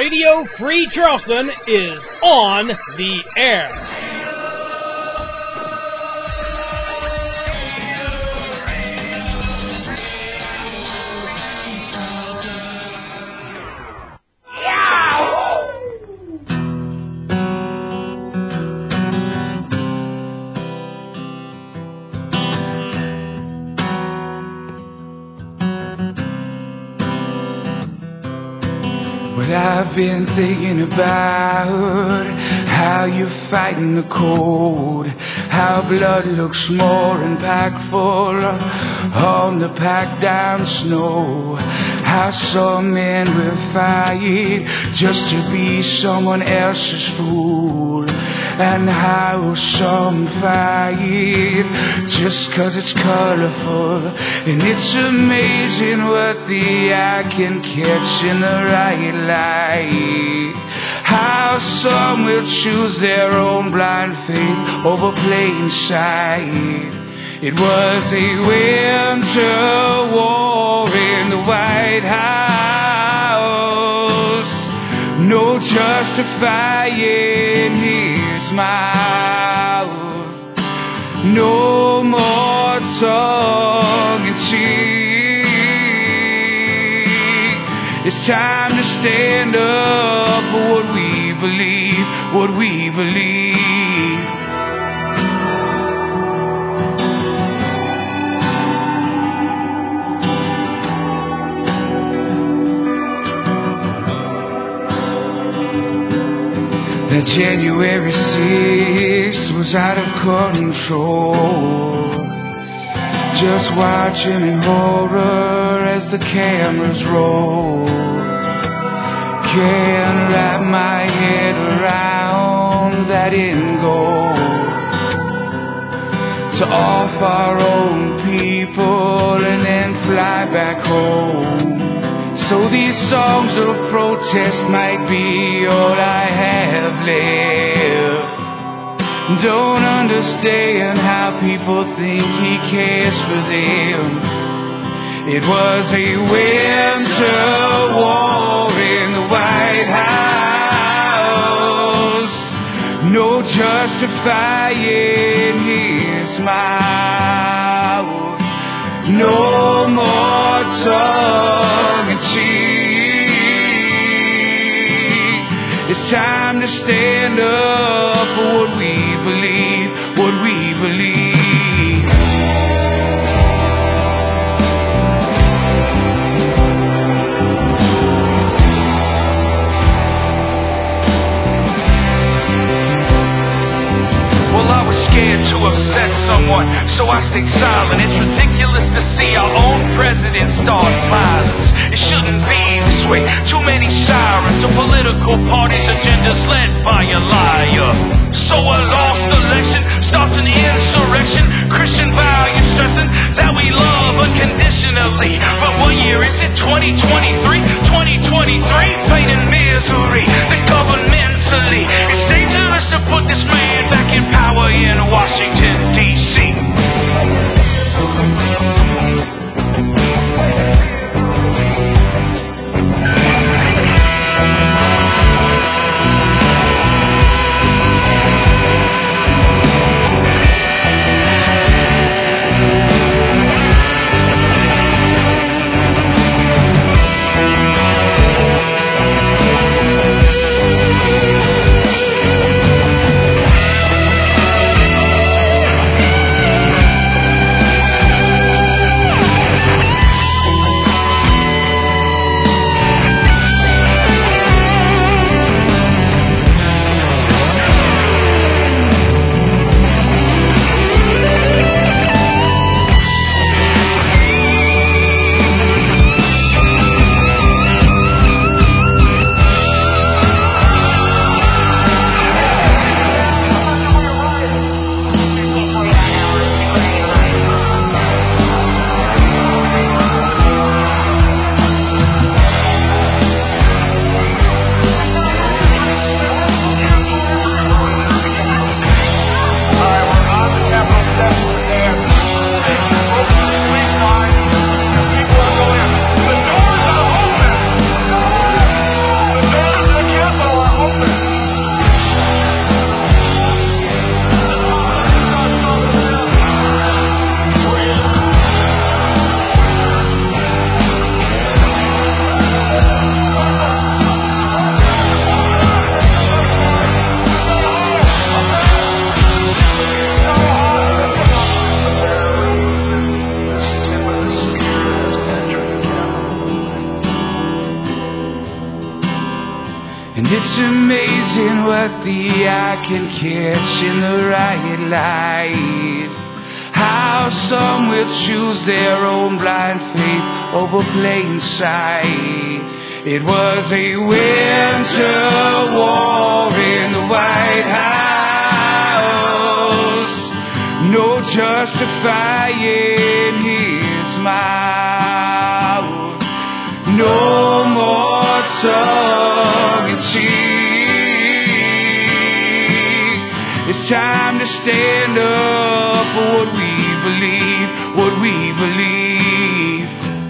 Radio Free Charleston is on the air. But I've been thinking about how you're fighting the cold, how blood looks more impactful on the packed down snow, how some men will fight just to be someone else's fool, and how some fight just 'cause it's colorful. And it's amazing what the eye can catch in the right light, how some will choose their own blind faith over plain sight. It was a winter war in the White House, no justifying his mouth, no more tongue in cheek. It's time to stand up for what we believe, what we believe. That January 6th was out of control, just watching in horror as the cameras roll. Can't wrap my head around that end goal, to off our own people and then fly back home. So these songs of protest might be all I have left. Don't understand how people think he cares for them. It was a winter war in the White House, no justifying his mouth, no more tongue in cheek. It's time to stand up for what we believe, what we believe. Scared to upset someone, so I stayed silent. It's ridiculous to see our own president start violence. It shouldn't be this way. Too many sirens of political parties' agendas led by a liar. So a lost election starts an insurrection. Christian values stressing that we love unconditionally. But what year is it? 2023? 2023? Pain and misery that governmentally. It's dangerous to put this man back in power in Washington, D.C. And it's amazing what the eye can catch in the right light. How some will choose their own blind faith over plain sight. It was a winter war in the White House, no justifying his mouth, no more tongue in cheek. It's time to stand up for what we believe, what we believe.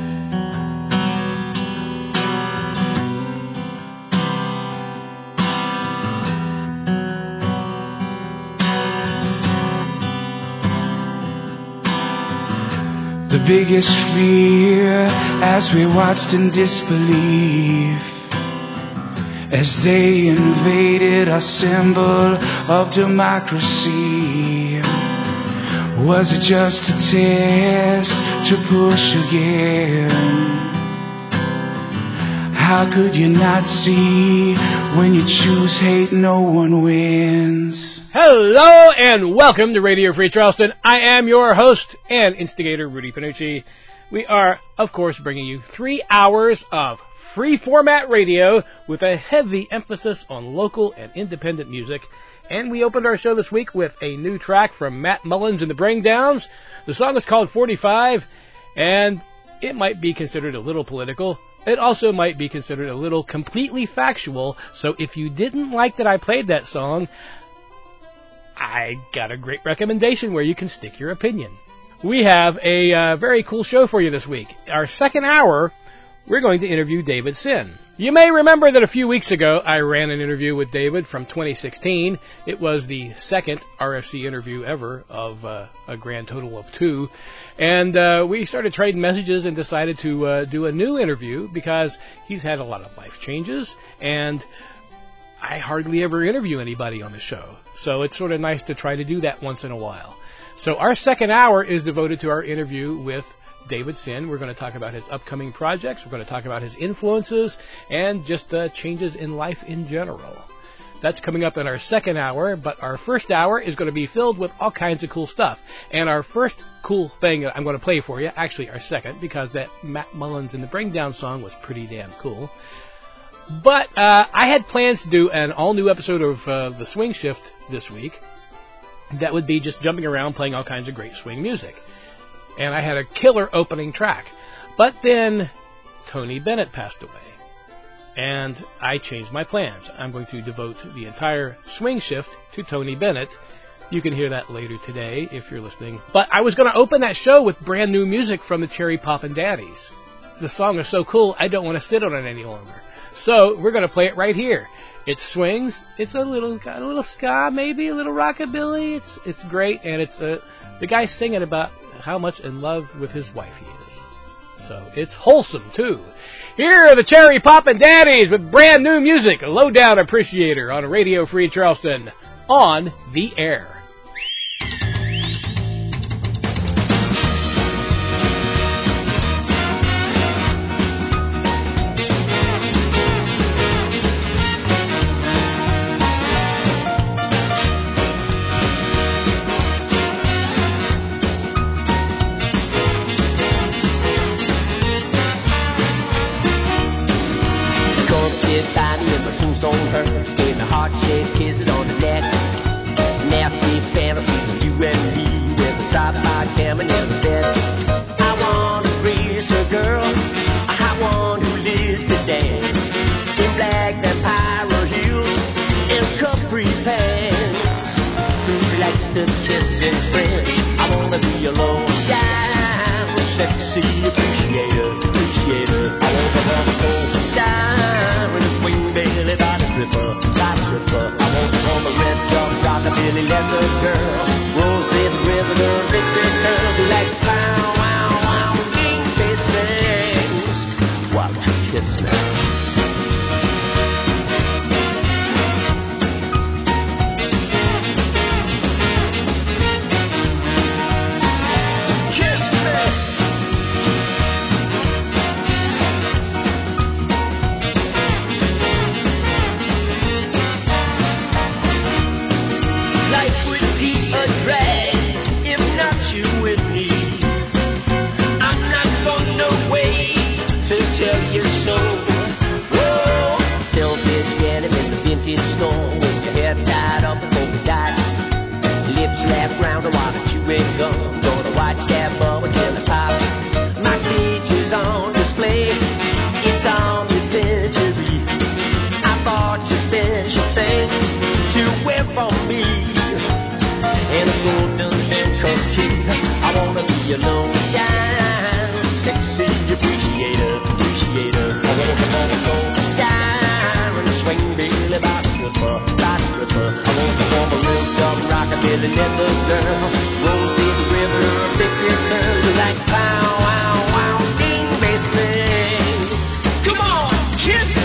The biggest fear as we watched in disbelief as they invaded our symbol of democracy. Was it just a test to push again? How could you not see when you choose hate, no one wins? Hello and welcome to Radio Free Charleston. I am your host and instigator, Rudy Panucci. We are, of course, bringing you 3 hours of free format radio with a heavy emphasis on local and independent music. And we opened our show this week with a new track from Matt Mullins and the Bring Downs. The song is called 45, and it might be considered a little political. It also might be considered a little completely factual. So if you didn't like that I played that song, I got a great recommendation where you can stick your opinion. We have a very cool show for you this week. Our second hour, we're going to interview David Sin. You may remember that a few weeks ago, I ran an interview with David from 2016. It was the second RFC interview ever of a grand total of 2. And we started trading messages and decided to do a new interview because he's had a lot of life changes, and I hardly ever interview anybody on the show. So it's sort of nice to try to do that once in a while. So our second hour is devoted to our interview with David Sin. We're going to talk about his upcoming projects. We're going to talk about his influences and just changes in life in general. That's coming up in our second hour, but our first hour is going to be filled with all kinds of cool stuff. And our first cool thing that I'm going to play for you, actually our second, because that Matt Mullins and the Bring Down song was pretty damn cool. But I had plans to do an all-new episode of The Swing Shift this week that would be just jumping around playing all kinds of great swing music. And I had a killer opening track. But then Tony Bennett passed away. And I changed my plans. I'm going to devote the entire Swing Shift to Tony Bennett. You can hear that later today if you're listening. But I was going to open that show with brand new music from the Cherry Poppin' Daddies. The song is so cool, I don't want to sit on it any longer. So we're going to play it right here. It swings. It's got a little ska, maybe a little rockabilly. It's great, and it's the guy singing about how much in love with his wife he is. So it's wholesome too. Here are the Cherry Poppin' Daddies with brand new music, a Lowdown Appreciator on Radio Free Charleston, on the air. Kisses on the neck, nasty fantasies of you and me with the drive-by camera near the bed. I want to race a girl, I want who lives to dance in black vampire heels and capri pants, who likes to kiss in French. I want to be a low-down, sexy appreciator. I want to have a cold style with a swing belly body stripper. I want to vintage denim in the vintage store, with your hair tied up in polka dots, lips wrapped round while chewing gum. Gonna watch that bubble till it pops. My cage is on display. It's on the century. I bought you special things to wear for me, and a golden handcuff key. I wanna be your lone down, sexy appreciator. I wanna come on and go down and swing Billy by the stripper. I want to form a real dumb rockabilly leather girl. Rolls in the river, big girl who likes pow, wow, wow, ding bass things. Come on, kiss me.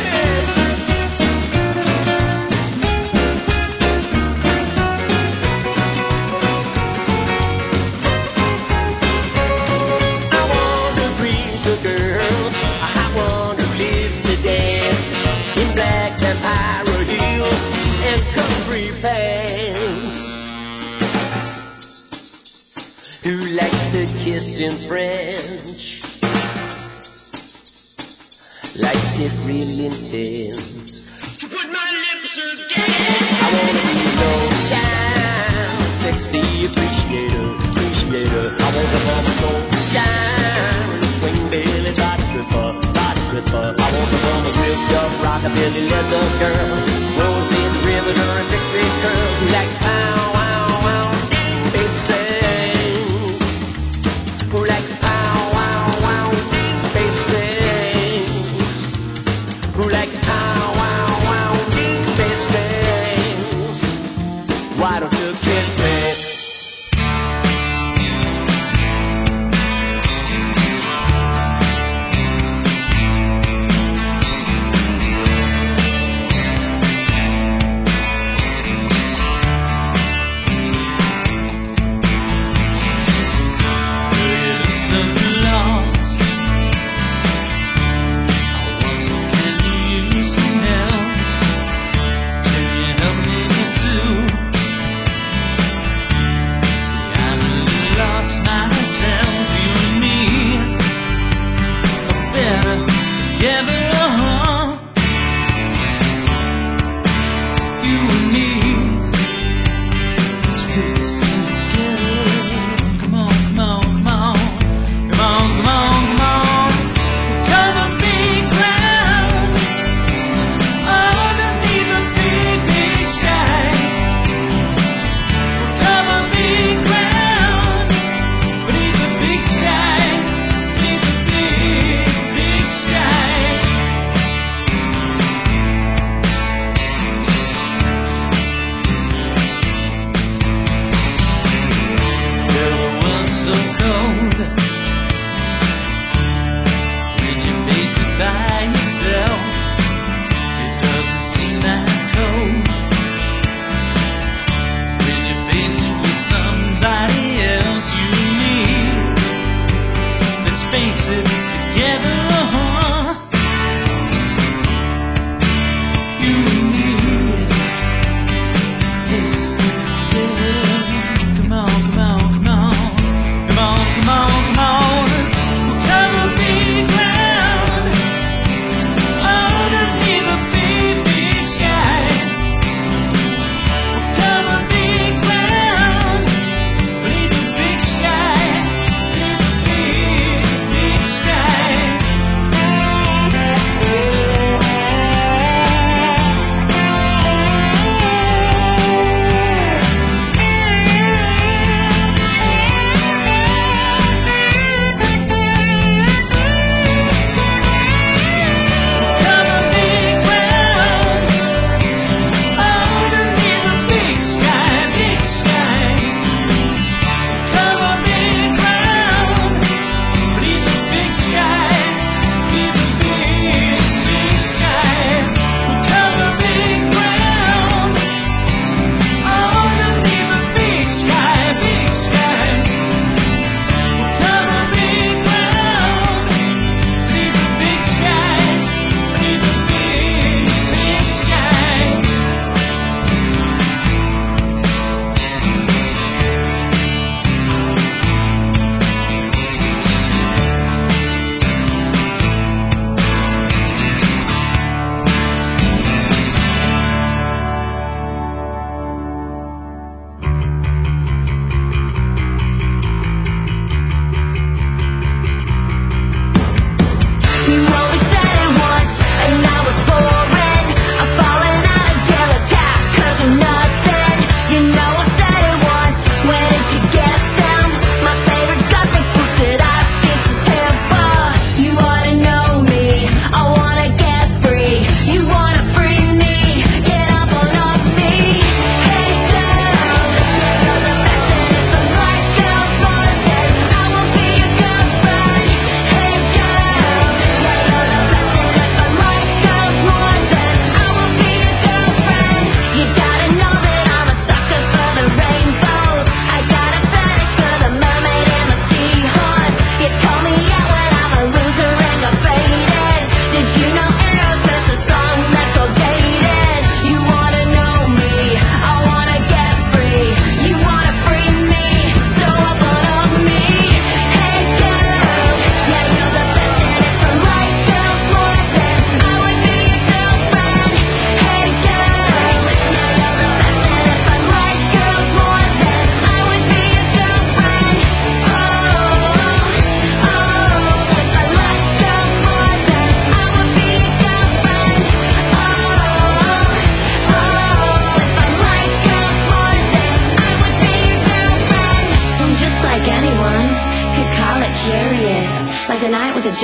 I want to please a girl, I want who lives to dance in black vampire heels and capri pants, who likes to kiss in French, likes it real intense. To put my lips against, I wanna be low down, sexy appreciator. I wanna go down and swing Billy by the stripper. I want to form a real dumb rockabilly leather girl. Rolls in the river during victory curls. Who likes pow, wow, wow, ding bass things. Who likes pow, wow, wow, ding bass things. Who likes pow, wow, wow, ding bass things. Why don't you kiss me?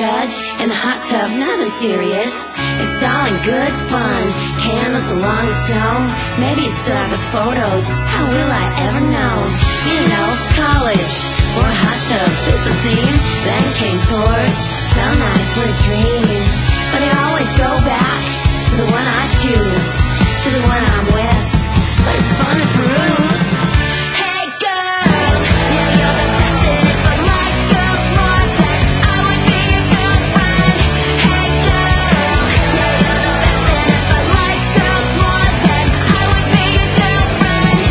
judge in the hot tub, nothing serious. It's all in good fun. Candles along the stone. Maybe you still have the photos. How will I ever know? You know, college or hot tubs is the theme. Then came tours. Some nights were a dream. But I always go back to the one I choose, to the one I'm with. But it's fun to peruse. Hey girl, yeah, you're the best in it, but my girl's more than I would be your girlfriend. Hey girl, yeah, you're the best in it, but my girl's more than I would be your girlfriend.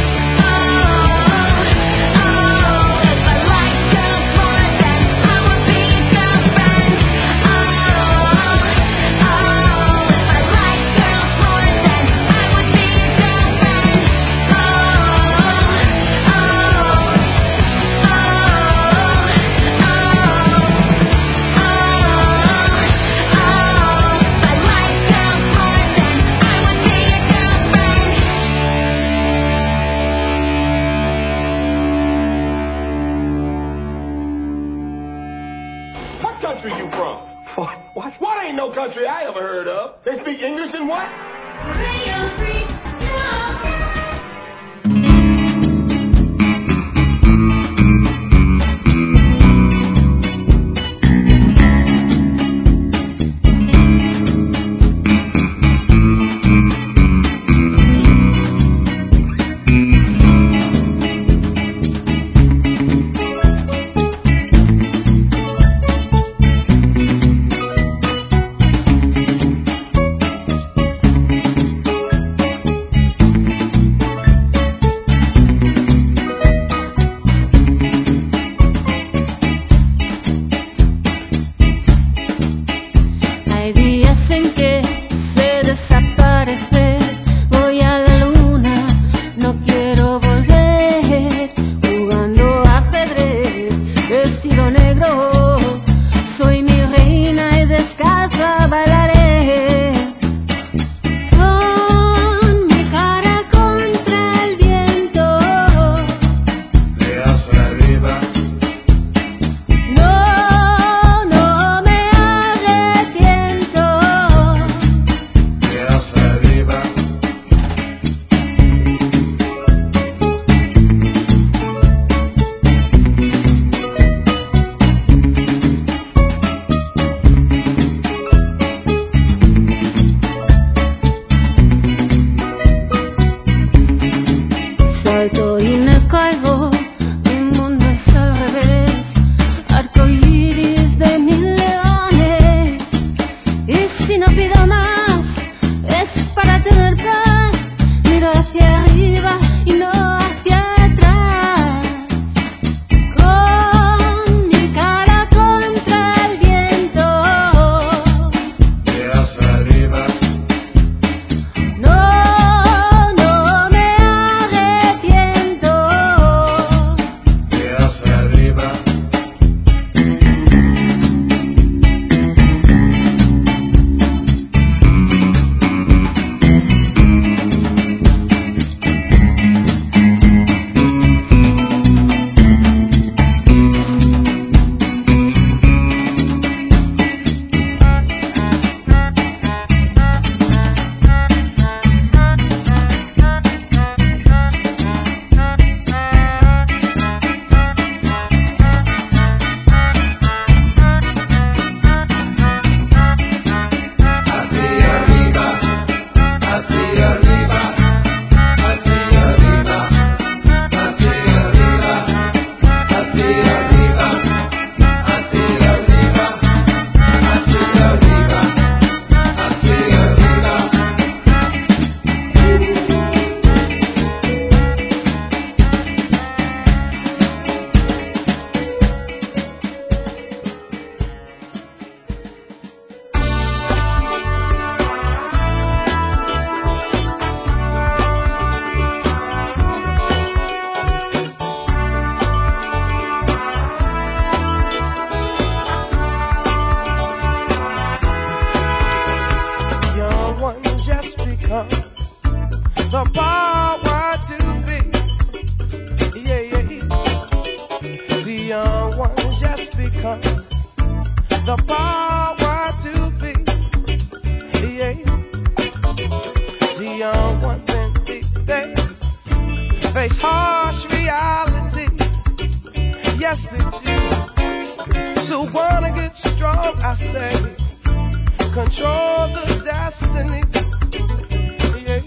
Oh, if I like girls more than I would be your girlfriend. Oh, if I like girls more than I would be your girlfriend. What country you from? What ain't no country I ever heard of? They speak English and what? Hay días en que sé desaparecer, voy a la luna, no quiero volver, jugando ajedrez, vestido negro, soy mi reina y descalza bailaré, con mi cara contra el viento, De hacia arriba. no me arrepiento. De hacia arriba. Salto y me caigo, mi mundo es al revés, arcoíris de mil leones. Y si no pido más, es para tener paz. Miro hacia arriba y no hacia atrás. Con mi cara contra el viento. De hacia arriba. No me arrepiento. De hacia arriba. Hacia arriba. Hacia arriba. Hacia arriba. Hacia arriba. Hacia arriba. Hacia arriba. Hacia arriba. Hacia arriba. Young ones just become the power to be. Yeah. See, young ones just become the power to be. Yeah. See, young ones in these days face harsh reality. Yes, they do. So wanna get strong, I say, control the destiny. Yeah.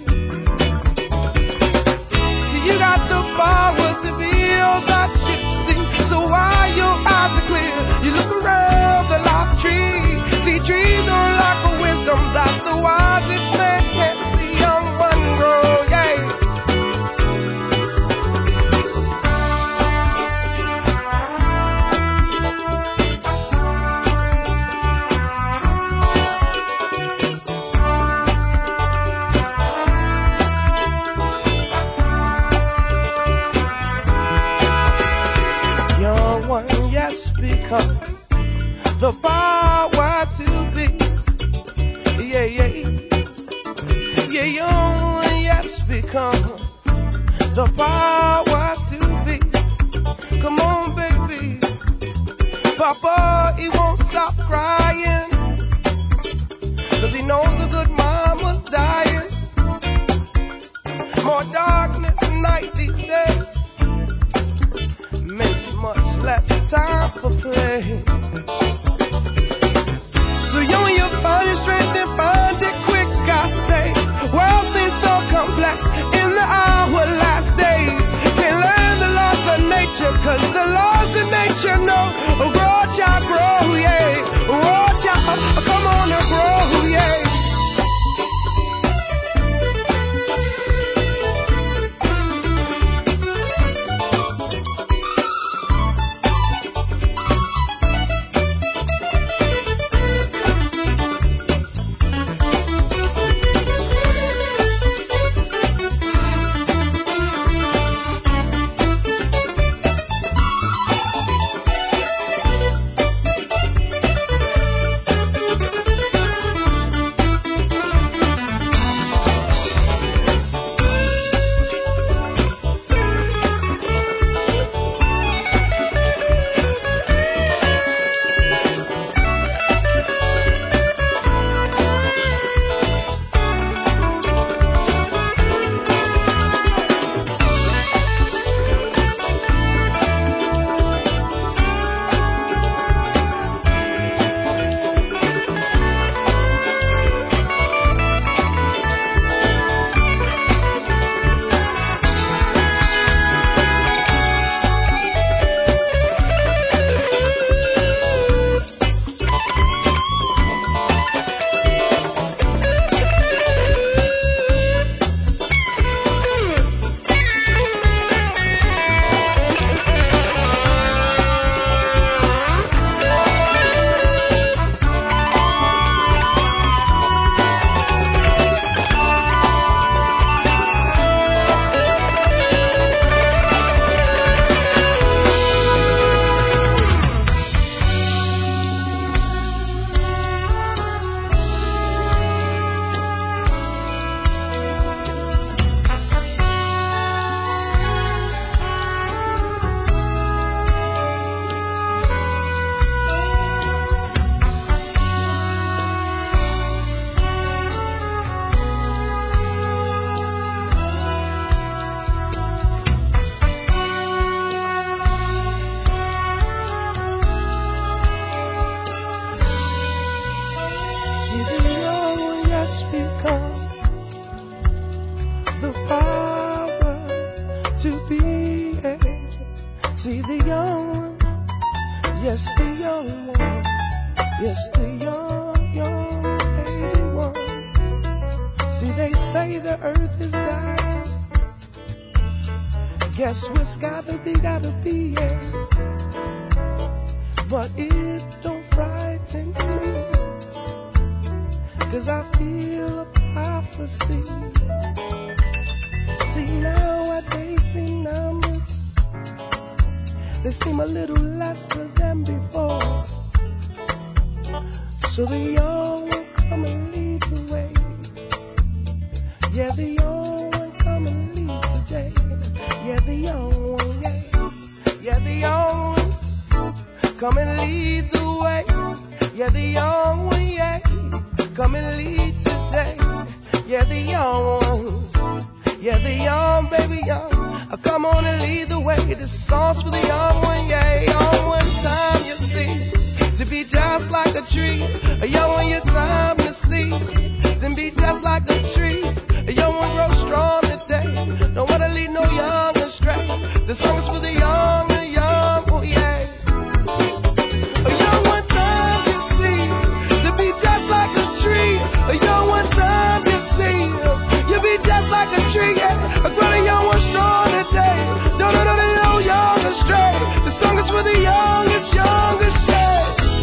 See, you got the power to be all that you see. So while your eyes are clear, you look around the life tree. See, trees are like a wisdom that the wisest man can't see. Young one grow, yeah. Become the power to be. Yeah, yeah. Yeah, young, yes, become the power to be. Come on, baby. Papa, he won't stop crying, 'cause he knows a good mama's dying. More darkness at night these days makes much less time for play. So you and you find your strength and find it quick, I say. World seems so complex in the hourless days. Can't learn the laws of nature, 'cause the laws of nature know. Grow, child, grow, yeah. Grow, child, come on and grow, yeah. Guess what's gotta be, yeah. But it don't frighten me, 'cause I feel a prophecy. See, nowadays seem numbers, they seem a little lesser than before. So the young will come and lead the way. Yeah, the young one come and lead today. Yeah, the young one, yeah. Yeah, the young one come and lead the way. Yeah, the young one, yeah, come and lead today. Yeah, the young ones, yeah, the young, baby young, come on and lead the way. This song's for the young one, yeah, young one time, you see, to be just like a tree. A young one, your time to see, then be just like a tree. A young one grow strong today, don't wanna lead no young astray. The song is for the young, oh yeah. A young one time, you see, to be just like a tree. A young one time, you see, you be just like a tree, yeah. A grown young one strong today, don't let no young astray. The song is for the youngest, yeah.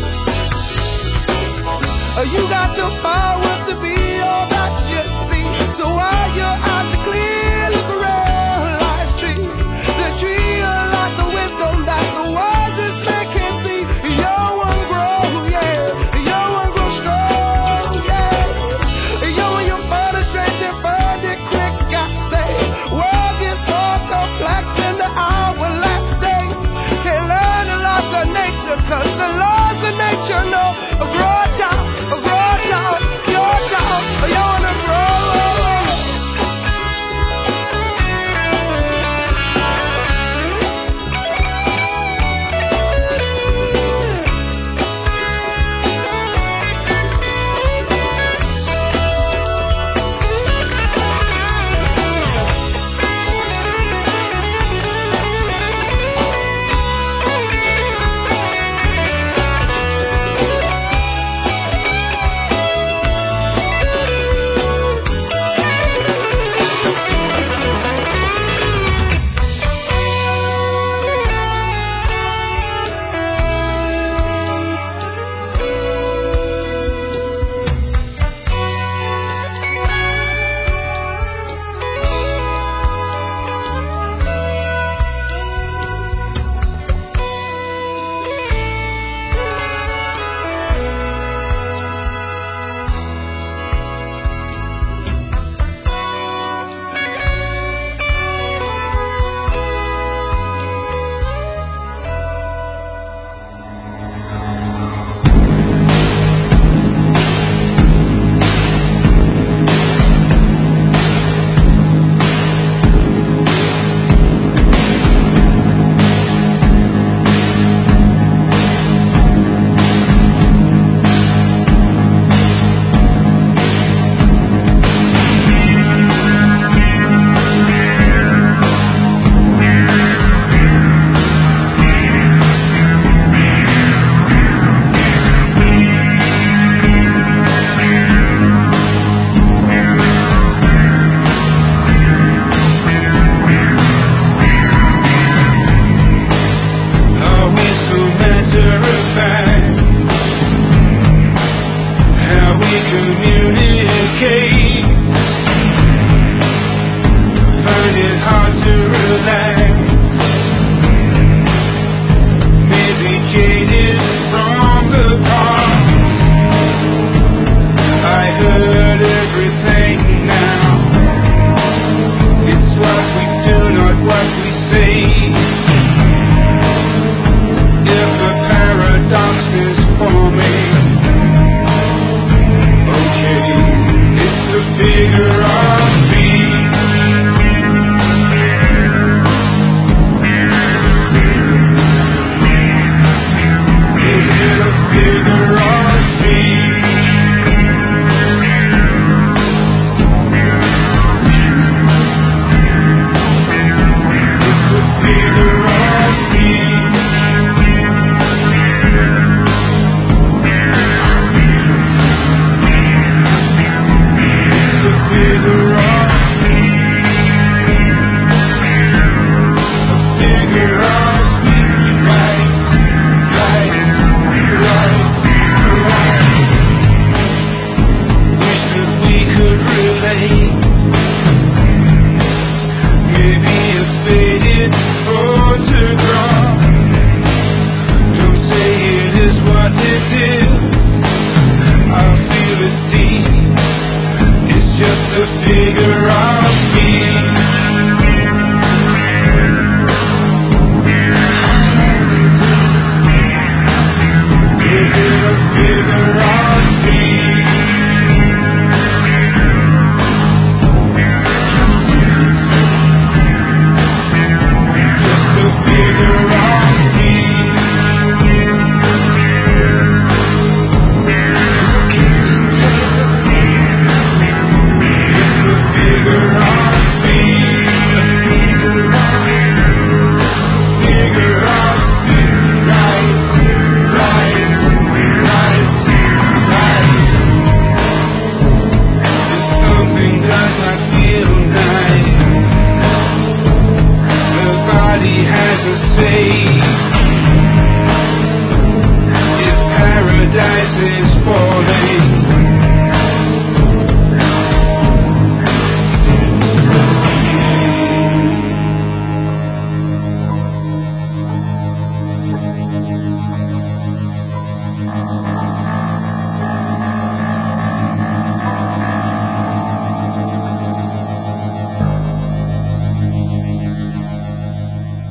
You got the power to be all that you see. So while your eyes are clear, look around life's tree. The tree like the wisdom that the wisest man can see. The young one grow, yeah. The young one grow strong, yeah. The young one you'll find the strength and find it quick, I say. World gets so complex in the hour-last days. Can't learn the laws of nature, cause the laws of nature know a grow child, your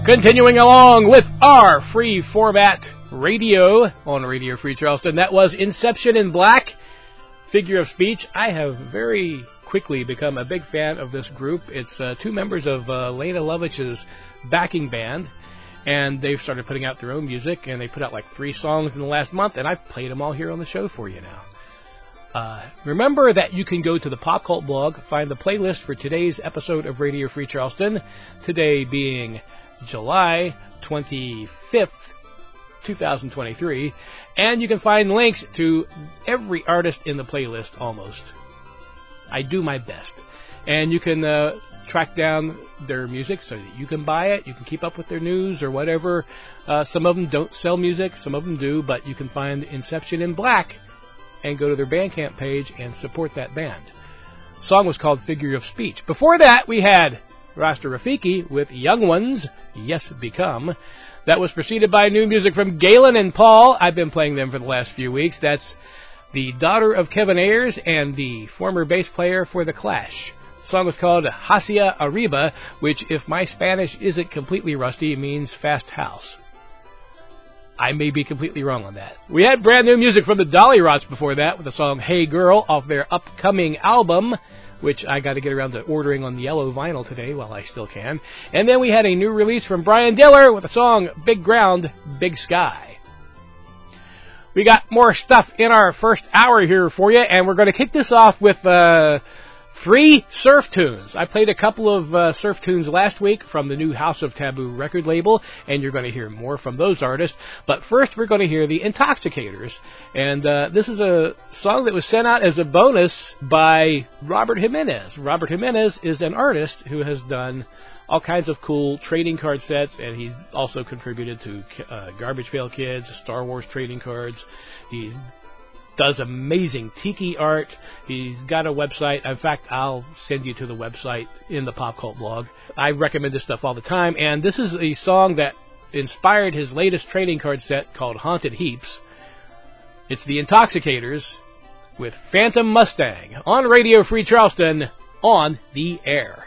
Continuing along with our free format radio on Radio Free Charleston, that was Inception in Black, Figure of Speech. I have very quickly become a big fan of this group. It's two members of Lena Lovich's backing band, and they've started putting out their own music, and they put out like 3 songs in the last month, and I've played them all here on the show for you now. Remember that you can go to the Pop Cult blog, find the playlist for today's episode of Radio Free Charleston, today being July 25th, 2023, and you can find links to every artist in the playlist almost. I do my best. And you can track down their music so that you can buy it, you can keep up with their news or whatever. Some of them don't sell music, some of them do, but you can find Inception in Black and go to their Bandcamp page and support that band. The song was called Figure of Speech. Before that, we had Rasta Rafiki with Young Ones, Yes Become. That was preceded by new music from Galen and Paul. I've been playing them for the last few weeks. That's the daughter of Kevin Ayers and the former bass player for The Clash. The song was called Hacia Arriba, which, if my Spanish isn't completely rusty, means fast house. I may be completely wrong on that. We had brand new music from the Dolly Rots before that with the song Hey Girl off their upcoming album, which I got to get around to ordering on the yellow vinyl today while I still can. And then we had a new release from Brian Diller with the song Big Ground, Big Sky. We got more stuff in our first hour here for you, and we're going to kick this off with 3 surf tunes. I played a couple of surf tunes last week from the new House of Taboo record label, and you're going to hear more from those artists. But first, we're going to hear the Intoxicators. And this is a song that was sent out as a bonus by Robert Jimenez. Robert Jimenez is an artist who has done all kinds of cool trading card sets, and he's also contributed to Garbage Pail Kids, Star Wars trading cards. He does amazing tiki art. He's got a website. In fact, I'll send you to the website in the Pop Cult blog. I recommend this stuff all the time, and this is a song that inspired his latest trading card set called Haunted Heaps. It's the Intoxicators with Phantom Mustang on Radio Free Charleston on the air.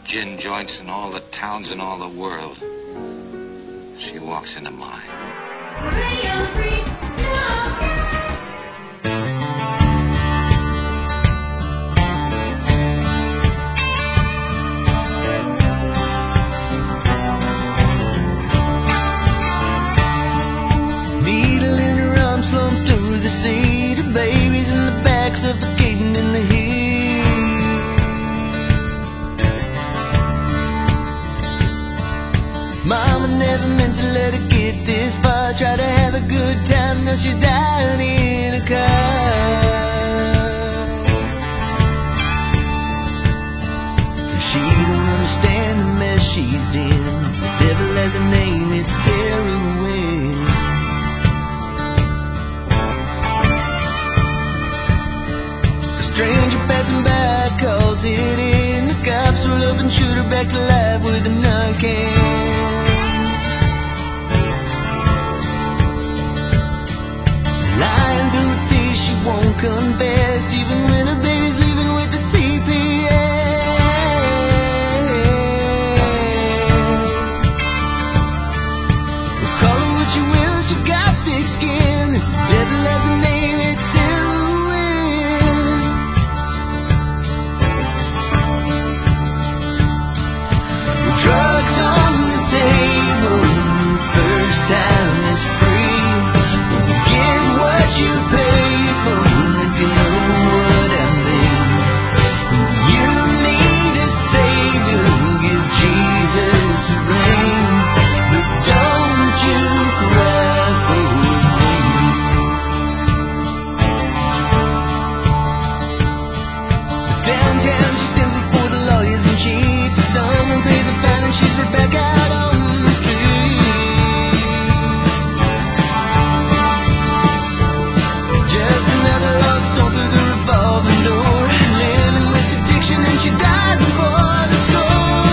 gin joints in all the towns in all the world. She walks into mine. Needle in her arm slumped over the seat. Her baby's in the back suffocating in the heat. Mama never meant to let her get this far. Tried to have a good time, now she's dying in a car. She don't understand the mess she's in. The devil has a name, it's heroin. The stranger passing by calls it in. The cops roll up and shoot her back to life with a Narcan. Lying through her teeth, she won't confess, even when her baby's leaving with the CPS. Well, call her what you will, she got thick skin. The devil has a name, it's heroin. With drugs on the table, first time is free. Get what you pay for, if you know what I mean. You need a savior, give Jesus a ring. But don't you cry for me. Downtown she stands before the lawyers and chiefs. Someone pays a fine and she's right back out on the street. Just another lost soul through the revolving door. Living with addiction and she died before the score.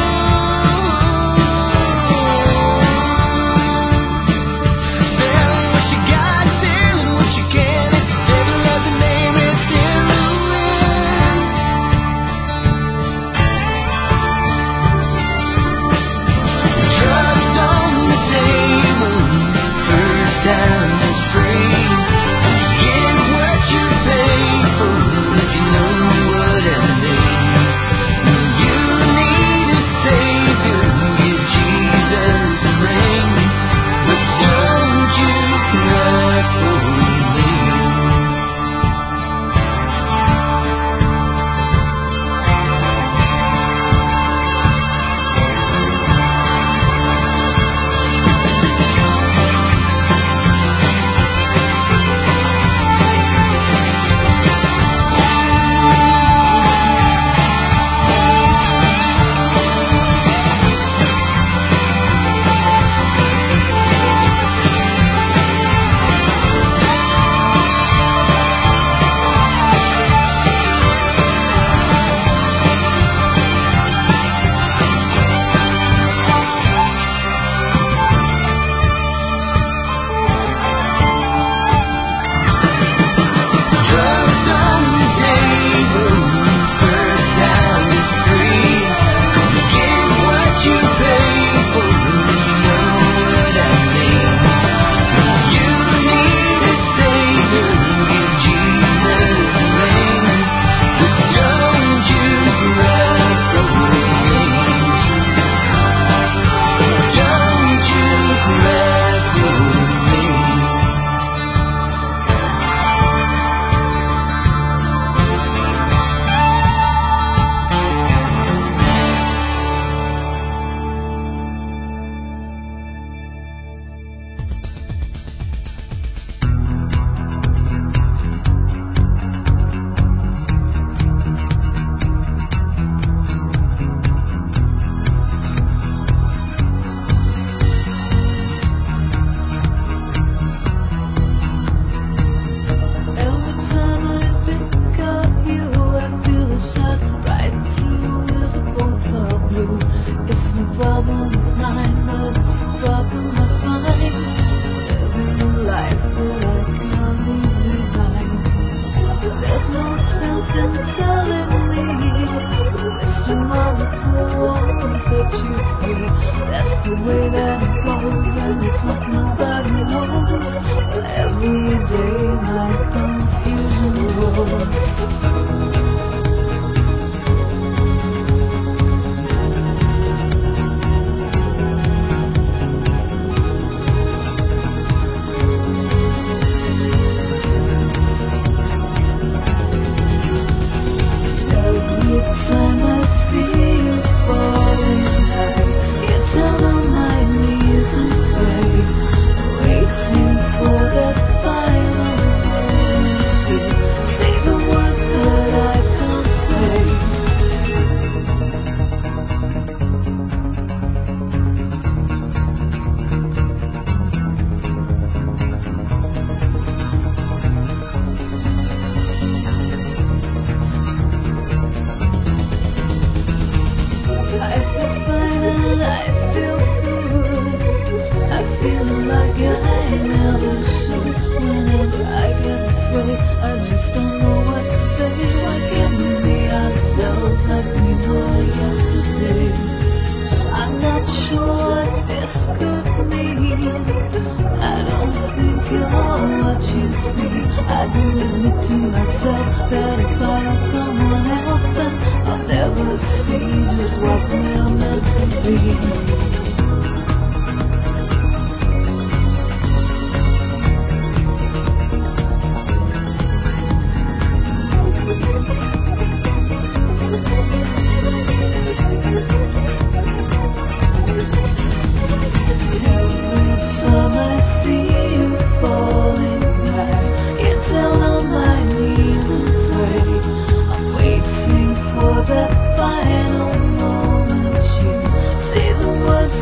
Selling what she got, stealing what she can. If the devil has a name, it's heroin. Drugs on the table, first time is free. Get what you pay for, if you know what I mean. You need a savior, give Jesus a ring. But don't you cry for me. Drugs on the table, first time is free. Get what you pay for, you know what I mean. You need a savior, give Jesus a ring. But don't you cry for me. Don't you cry for me. Every time I think of you, I feel a shot right through with a bolt of blue. It's no problem of mine, but it's a problem I find. Living a life that I can't leave behind. There's no sense in telling me wisdom of the fool will set you free. That's the way that it goes, and it's what nobody knows. Every day my confusion grows. Time I see you falling high, get down on my knees and pray, waiting for that final moment to say the words that I can't say. I feel fine and I feel good. I feel like I never should. Whenever I get this way, I just don't know what to say. Why can't we be ourselves like we were yesterday? I'm not sure what this could mean. I don't think you're what you see. I do admit to myself that if I love someone else, then I'll never see just what we're meant to be. Every time I see you falling high, get down on my knees and pray. I'm waiting for that final moment. You say the words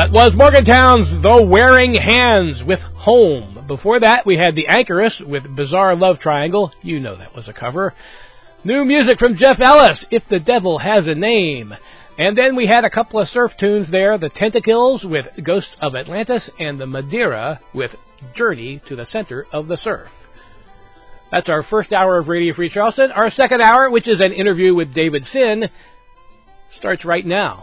That was Morgantown's The Wearing Hands with Home. Before that, we had The Anchoress with Bizarre Love Triangle. You know that was a cover. New music from Jeff Ellis, If the Devil Has a Name. And then we had a couple of surf tunes there, The Tentacles with Ghosts of Atlantis and the Madeira with Journey to the Center of the Surf. That's our first hour of Radio Free Charleston. Our second hour, which is an interview with David Sin, starts right now.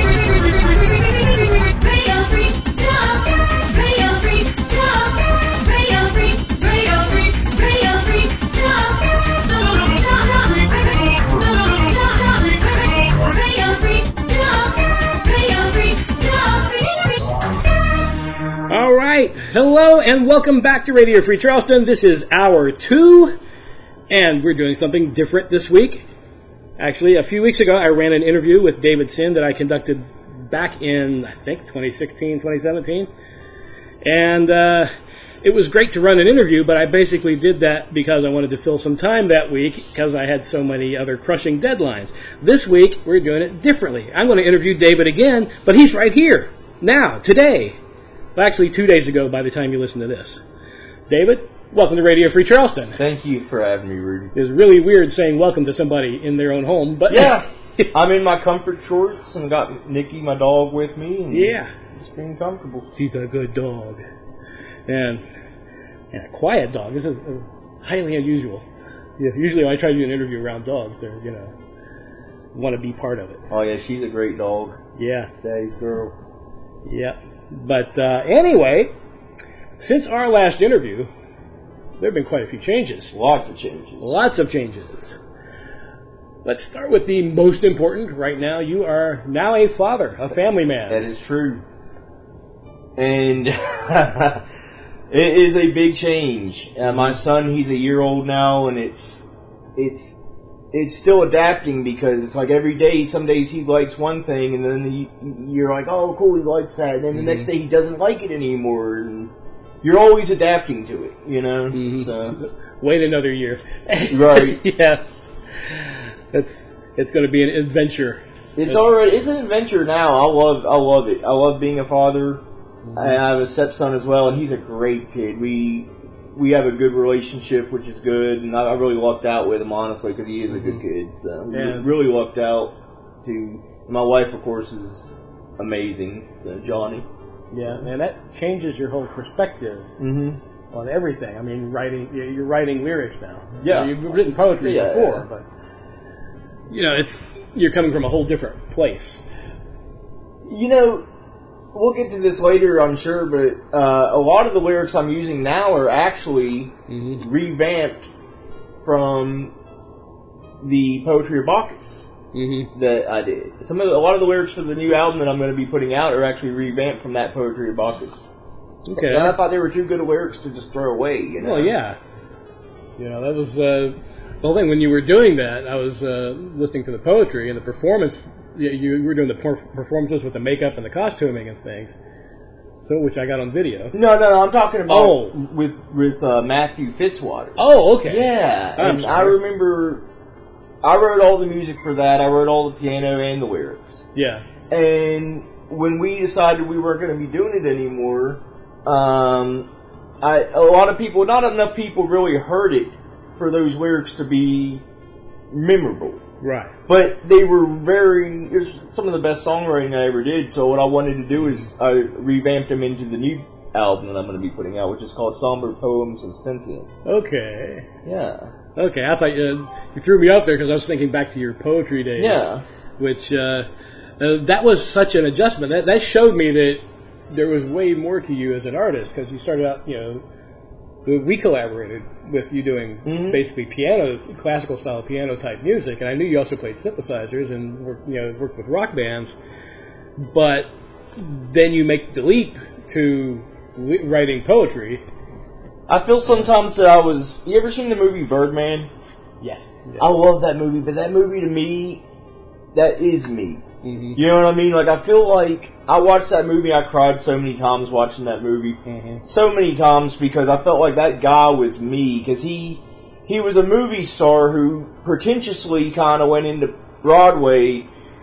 All right. Hello and welcome back to Radio Free Charleston. This is hour 2, and we're doing something different this week. Actually, a few weeks ago, I ran an interview with David Sin that I conducted back in, I think, 2016, 2017. And it was great to run an interview, but I basically did that because I wanted to fill some time that week because I had so many other crushing deadlines. This week, we're doing it differently. I'm going to interview David again, but he's right here, now, today. Well, actually, 2 days ago by the time you listen to this. David, welcome to Radio Free Charleston. Thank you for having me, Rudy. It's really weird saying welcome to somebody in their own home, but... Yeah, I'm in my comfort shorts and got Nikki, my dog, with me. And yeah. Just being comfortable. She's a good dog. And a quiet dog. This is highly unusual. Yeah, usually when I try to do an interview around dogs, they're, want to be part of it. Oh, yeah, she's a great dog. Yeah. Daddy's girl. Yeah. But anyway, since our last interview, there have been quite a few changes. Lots of changes. Lots of changes. Let's start with the most important. Right now, you are now a father, a family man. That is true. And it is a big change. My son, he's a year old now, and it's still adapting because it's like every day, some days he likes one thing, and then you're like, oh, cool, he likes that. And then the next day he doesn't like it anymore. And you're always adapting to it, Mm-hmm. So wait another year. Right. Yeah. It's going to be an adventure. It's an adventure now. I love it. I love being a father. Mm-hmm. I have a stepson as well, and he's a great kid. We have a good relationship, which is good, and I really lucked out with him, honestly, because he is a good kid. So we really lucked out. My wife, of course, is amazing. So Johnny. Yeah, man, that changes your whole perspective on everything. I mean, you're writing lyrics now. Yeah, you've written poetry before, but you're coming from a whole different place. We'll get to this later, I'm sure, but a lot of the lyrics I'm using now are actually revamped from the Poetry of Bacchus that I did. A lot of the lyrics for the new album that I'm going to be putting out are actually revamped from that Poetry of Bacchus. Okay. I thought they were too good of lyrics to just throw away, Well, yeah. That was the whole thing. When you were doing that, I was listening to the poetry and the performance. You were doing the performances with the makeup and the costuming and things, which I got on video. No, I'm talking about with Matthew Fitzwater. Oh, okay. Yeah, and I remember I wrote all the music for that. I wrote all the piano and the lyrics. Yeah. And when we decided we weren't going to be doing it anymore, a lot of people, not enough people really heard it for those lyrics to be memorable. Right. But they were it was some of the best songwriting I ever did, so what I wanted to do is I revamped them into the new album that I'm going to be putting out, which is called Somber Poems of Sentience. Okay. Yeah. Okay, I thought you threw me up there because I was thinking back to your poetry days. Yeah. Which, that was such an adjustment. That showed me that there was way more to you as an artist, because you started out, we collaborated with you doing basically classical style piano type music, and I knew you also played synthesizers and worked with rock bands, but then you make the leap to writing poetry. I feel sometimes that you ever seen the movie Birdman? Yes. Yeah. I love that movie, but that movie to me, that is me. Mm-hmm. You know what I mean? Like, I feel like I watched that movie, I cried so many times watching that movie. Mm-hmm. So many times because I felt like that guy was me, because he was a movie star who pretentiously kind of went into Broadway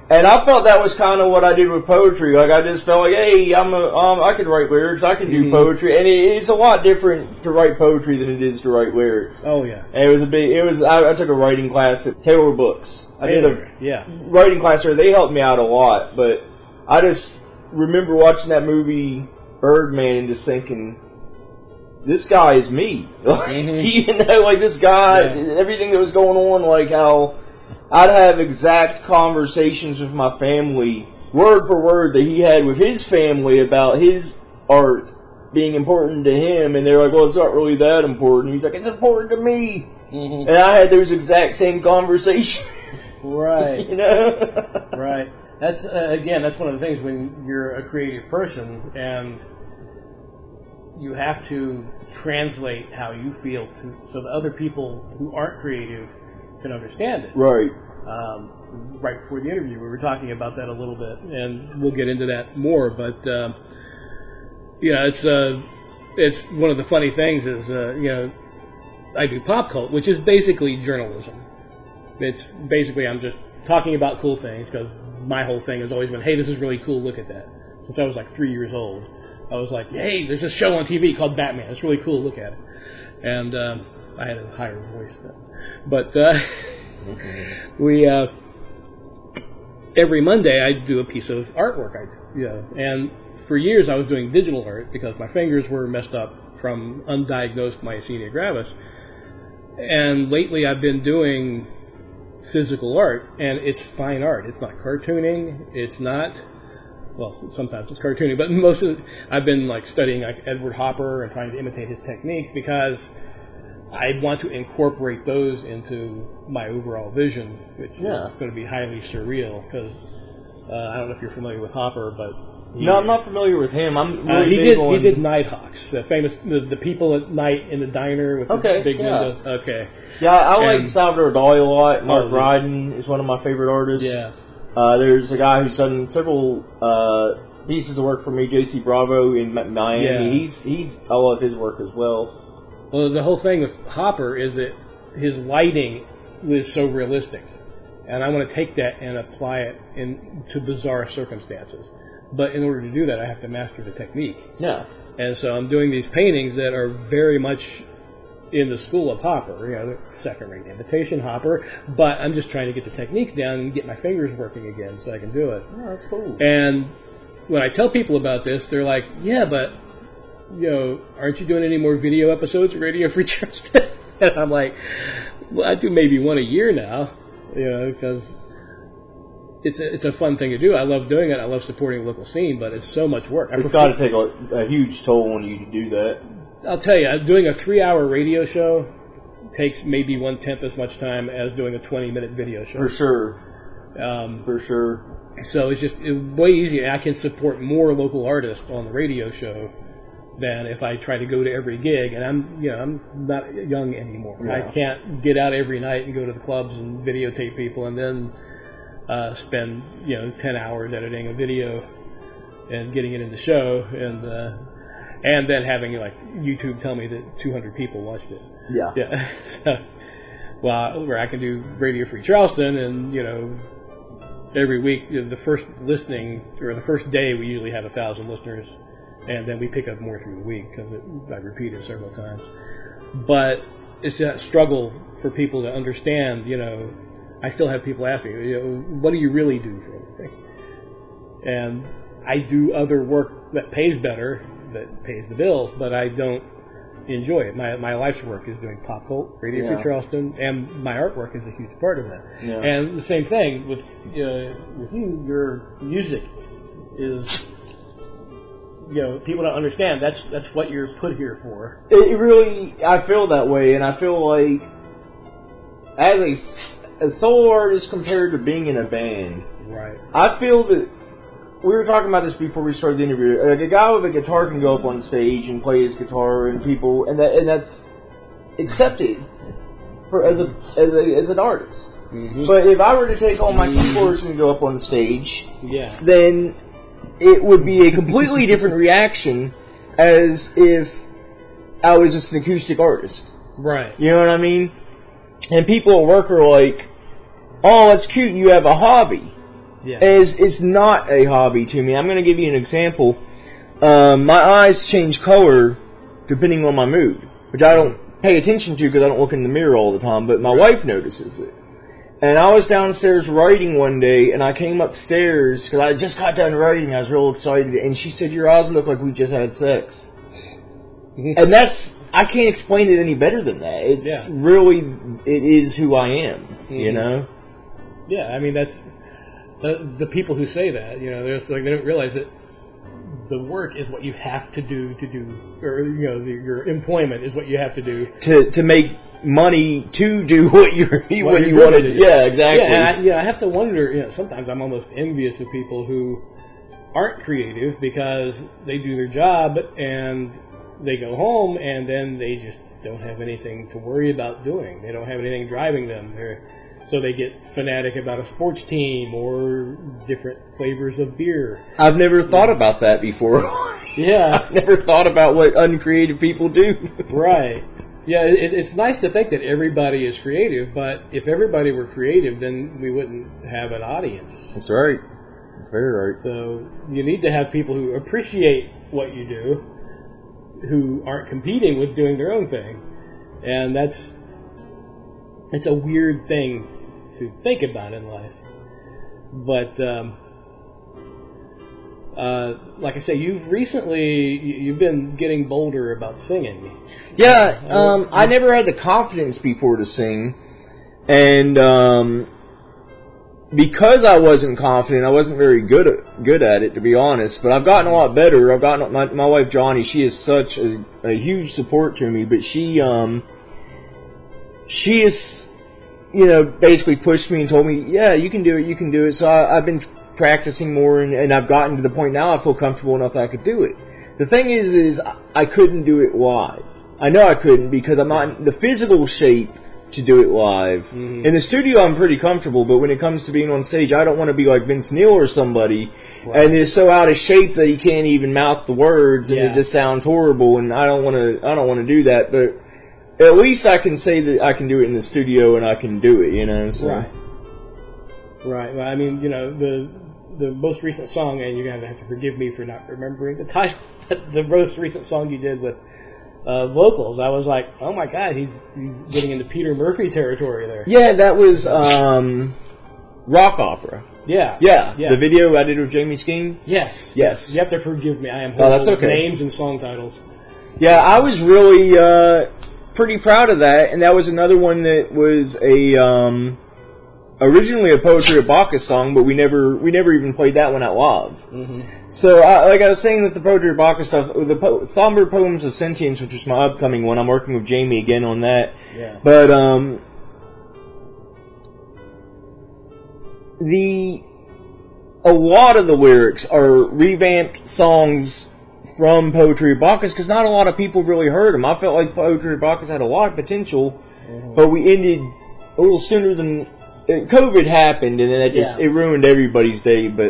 And I felt that was kind of what I did with poetry. Like I just felt like, hey, I could write lyrics, I can do poetry, and it's a lot different to write poetry than it is to write lyrics. Oh yeah. And I took a writing class at Taylor Books. I did a writing class there. They helped me out a lot, but I just remember watching that movie Birdman and just thinking, this guy is me. You know, like this guy, everything that was going on, like how I'd have exact conversations with my family, word for word, that he had with his family about his art being important to him, and they're like, well, it's not really that important. He's like, it's important to me. And I had those exact same conversations. Right. You know? Right. That's, again, that's one of the things when you're a creative person, and you have to translate how you feel so that other people who aren't creative can understand it. Right. Right before the interview, we were talking about that a little bit, and we'll get into that more. But it's one of the funny things is I do pop cult, which is basically journalism. It's basically I'm just talking about cool things because my whole thing has always been, hey, this is really cool. Look at that. Since I was like 3 years old, I was like, hey, there's a show on TV called Batman. It's really cool. Look at it. And I had a higher voice then. But we every Monday I do a piece of artwork. And for years I was doing digital art because my fingers were messed up from undiagnosed myasthenia gravis. And lately I've been doing physical art, and it's fine art. It's not cartooning. It's not. Well, sometimes it's cartooning, but most of I've been like studying like Edward Hopper and trying to imitate his techniques because I want to incorporate those into my overall vision, which is going to be highly surreal. Because I don't know if you're familiar with Hopper, but no, I'm not familiar with him. I'm really he did Nighthawks, the people at night in the diner with the big windows. Okay. Yeah, I like Salvador Dali a lot. Mark Ryden is one of my favorite artists. Yeah. There's a guy who's done several pieces of work for me, J.C. Bravo in Miami. Yeah. I love his work as well. Well, the whole thing with Hopper is that his lighting was so realistic, and I want to take that and apply it to bizarre circumstances. But in order to do that, I have to master the technique. Yeah. And so I'm doing these paintings that are very much in the school of Hopper, second-rate imitation Hopper, but I'm just trying to get the techniques down and get my fingers working again so I can do it. Oh, that's cool. And when I tell people about this, they're like, yeah, but, aren't you doing any more video episodes of Radio Free Charleston? And I'm like, well, I do maybe one a year now, because it's a fun thing to do. I love doing it. I love supporting the local scene, but it's so much work. It's got to take a huge toll on you to do that. I'll tell you, doing a 3-hour radio show takes maybe 1/10 as much time as doing a 20-minute video show. For sure. For sure. So it's just way easier. I can support more local artists on the radio show than if I try to go to every gig. And I'm not young anymore. Yeah. I can't get out every night and go to the clubs and videotape people and then spend 10 hours editing a video and getting it in the show and then having YouTube tell me that 200 people watched it. Yeah. Well, where I can do Radio Free Charleston, and every week the first listening or the first day we usually have 1,000 listeners, and then we pick up more through the week because I repeat it several times. But it's a struggle for people to understand. I still have people ask me, what do you really do for a living? And I do other work that pays better, that pays the bills, but I don't enjoy it. My life's work is doing Pop Cult, Radio Free Charleston, and my artwork is a huge part of that. Yeah. And the same thing with you. Your music is, people don't understand. That's what you're put here for. It really, I feel that way, and I feel like as a solo artist compared to being in a band, right? I feel that. We were talking about this before we started the interview. Like a guy with a guitar can go up on stage and play his guitar, and that's accepted as an artist. Mm-hmm. But if I were to take all my keyboards and go up on stage, then it would be a completely different reaction as if I was just an acoustic artist. Right. You know what I mean? And people at work are like, "Oh, that's cute. You have a hobby." It's not a hobby to me. I'm going to give you an example. My eyes change color depending on my mood, which I don't pay attention to because I don't look in the mirror all the time, but my wife notices it. And I was downstairs writing one day, and I came upstairs because I just got done writing. I was real excited, and she said, "Your eyes look like we just had sex." And I can't explain it any better than that. It's really, it is who I am, you know? Yeah, I mean, that's the people who say that, you know, they're just like, they don't realize that the work is what you have to do, or, you know, your employment is what you have to do. To make money to do what you want to do. Yeah, exactly. Yeah, I have to wonder, you know, sometimes I'm almost envious of people who aren't creative because they do their job and they go home and then they just don't have anything to worry about doing. They don't have anything driving them. So they get fanatic about a sports team or different flavors of beer. I've never thought about that before. Yeah. I've never thought about what uncreative people do. Right. Yeah, it's nice to think that everybody is creative, but if everybody were creative, then we wouldn't have an audience. That's right. That's very right. So you need to have people who appreciate what you do, who aren't competing with doing their own thing. And it's a weird thing to think about in life. But like I say, you've been getting bolder about singing. Yeah, I never had the confidence before to sing, and because I wasn't confident, I wasn't very good at it, to be honest. But I've gotten a lot better. I've gotten my wife Johnny. She is such a huge support to me, but she is, you know, basically pushed me and told me, yeah, you can do it. So I've been practicing more, and I've gotten to the point now I feel comfortable enough that I could do it. The thing is I couldn't do it live. I know I couldn't because I'm not in the physical shape to do it live. Mm-hmm. In the studio I'm pretty comfortable, but when it comes to being on stage, I don't want to be like Vince Neil or somebody, right, and is so out of shape that he can't even mouth the words, and it just sounds horrible, and I don't want to do that, but at least I can say that I can do it in the studio and I can do it, you know. So. Right. Well, I mean, you know, the most recent song, and you're going to have to forgive me for not remembering the title, but the most recent song you did with vocals, I was like, oh my God, he's getting into Peter Murphy territory there. Yeah, that was rock opera. Yeah. The video I did with Jamie Skeen? Yes. You have to forgive me. I am horrible with names and song titles. Yeah, I was really pretty proud of that, and that was another one that was originally a Poetry of Bacchus song, but we never even played that one out live. Mm-hmm. So, like I was saying with the Poetry of Bacchus stuff, with the Somber Poems of Sentience, which is my upcoming one, I'm working with Jamie again on that. Yeah. But a lot of the lyrics are revamped songs from Poetry of Bacchus, because not a lot of people really heard them. I felt like Poetry of Bacchus had a lot of potential, but we ended a little sooner than COVID happened, and then it ruined everybody's day. But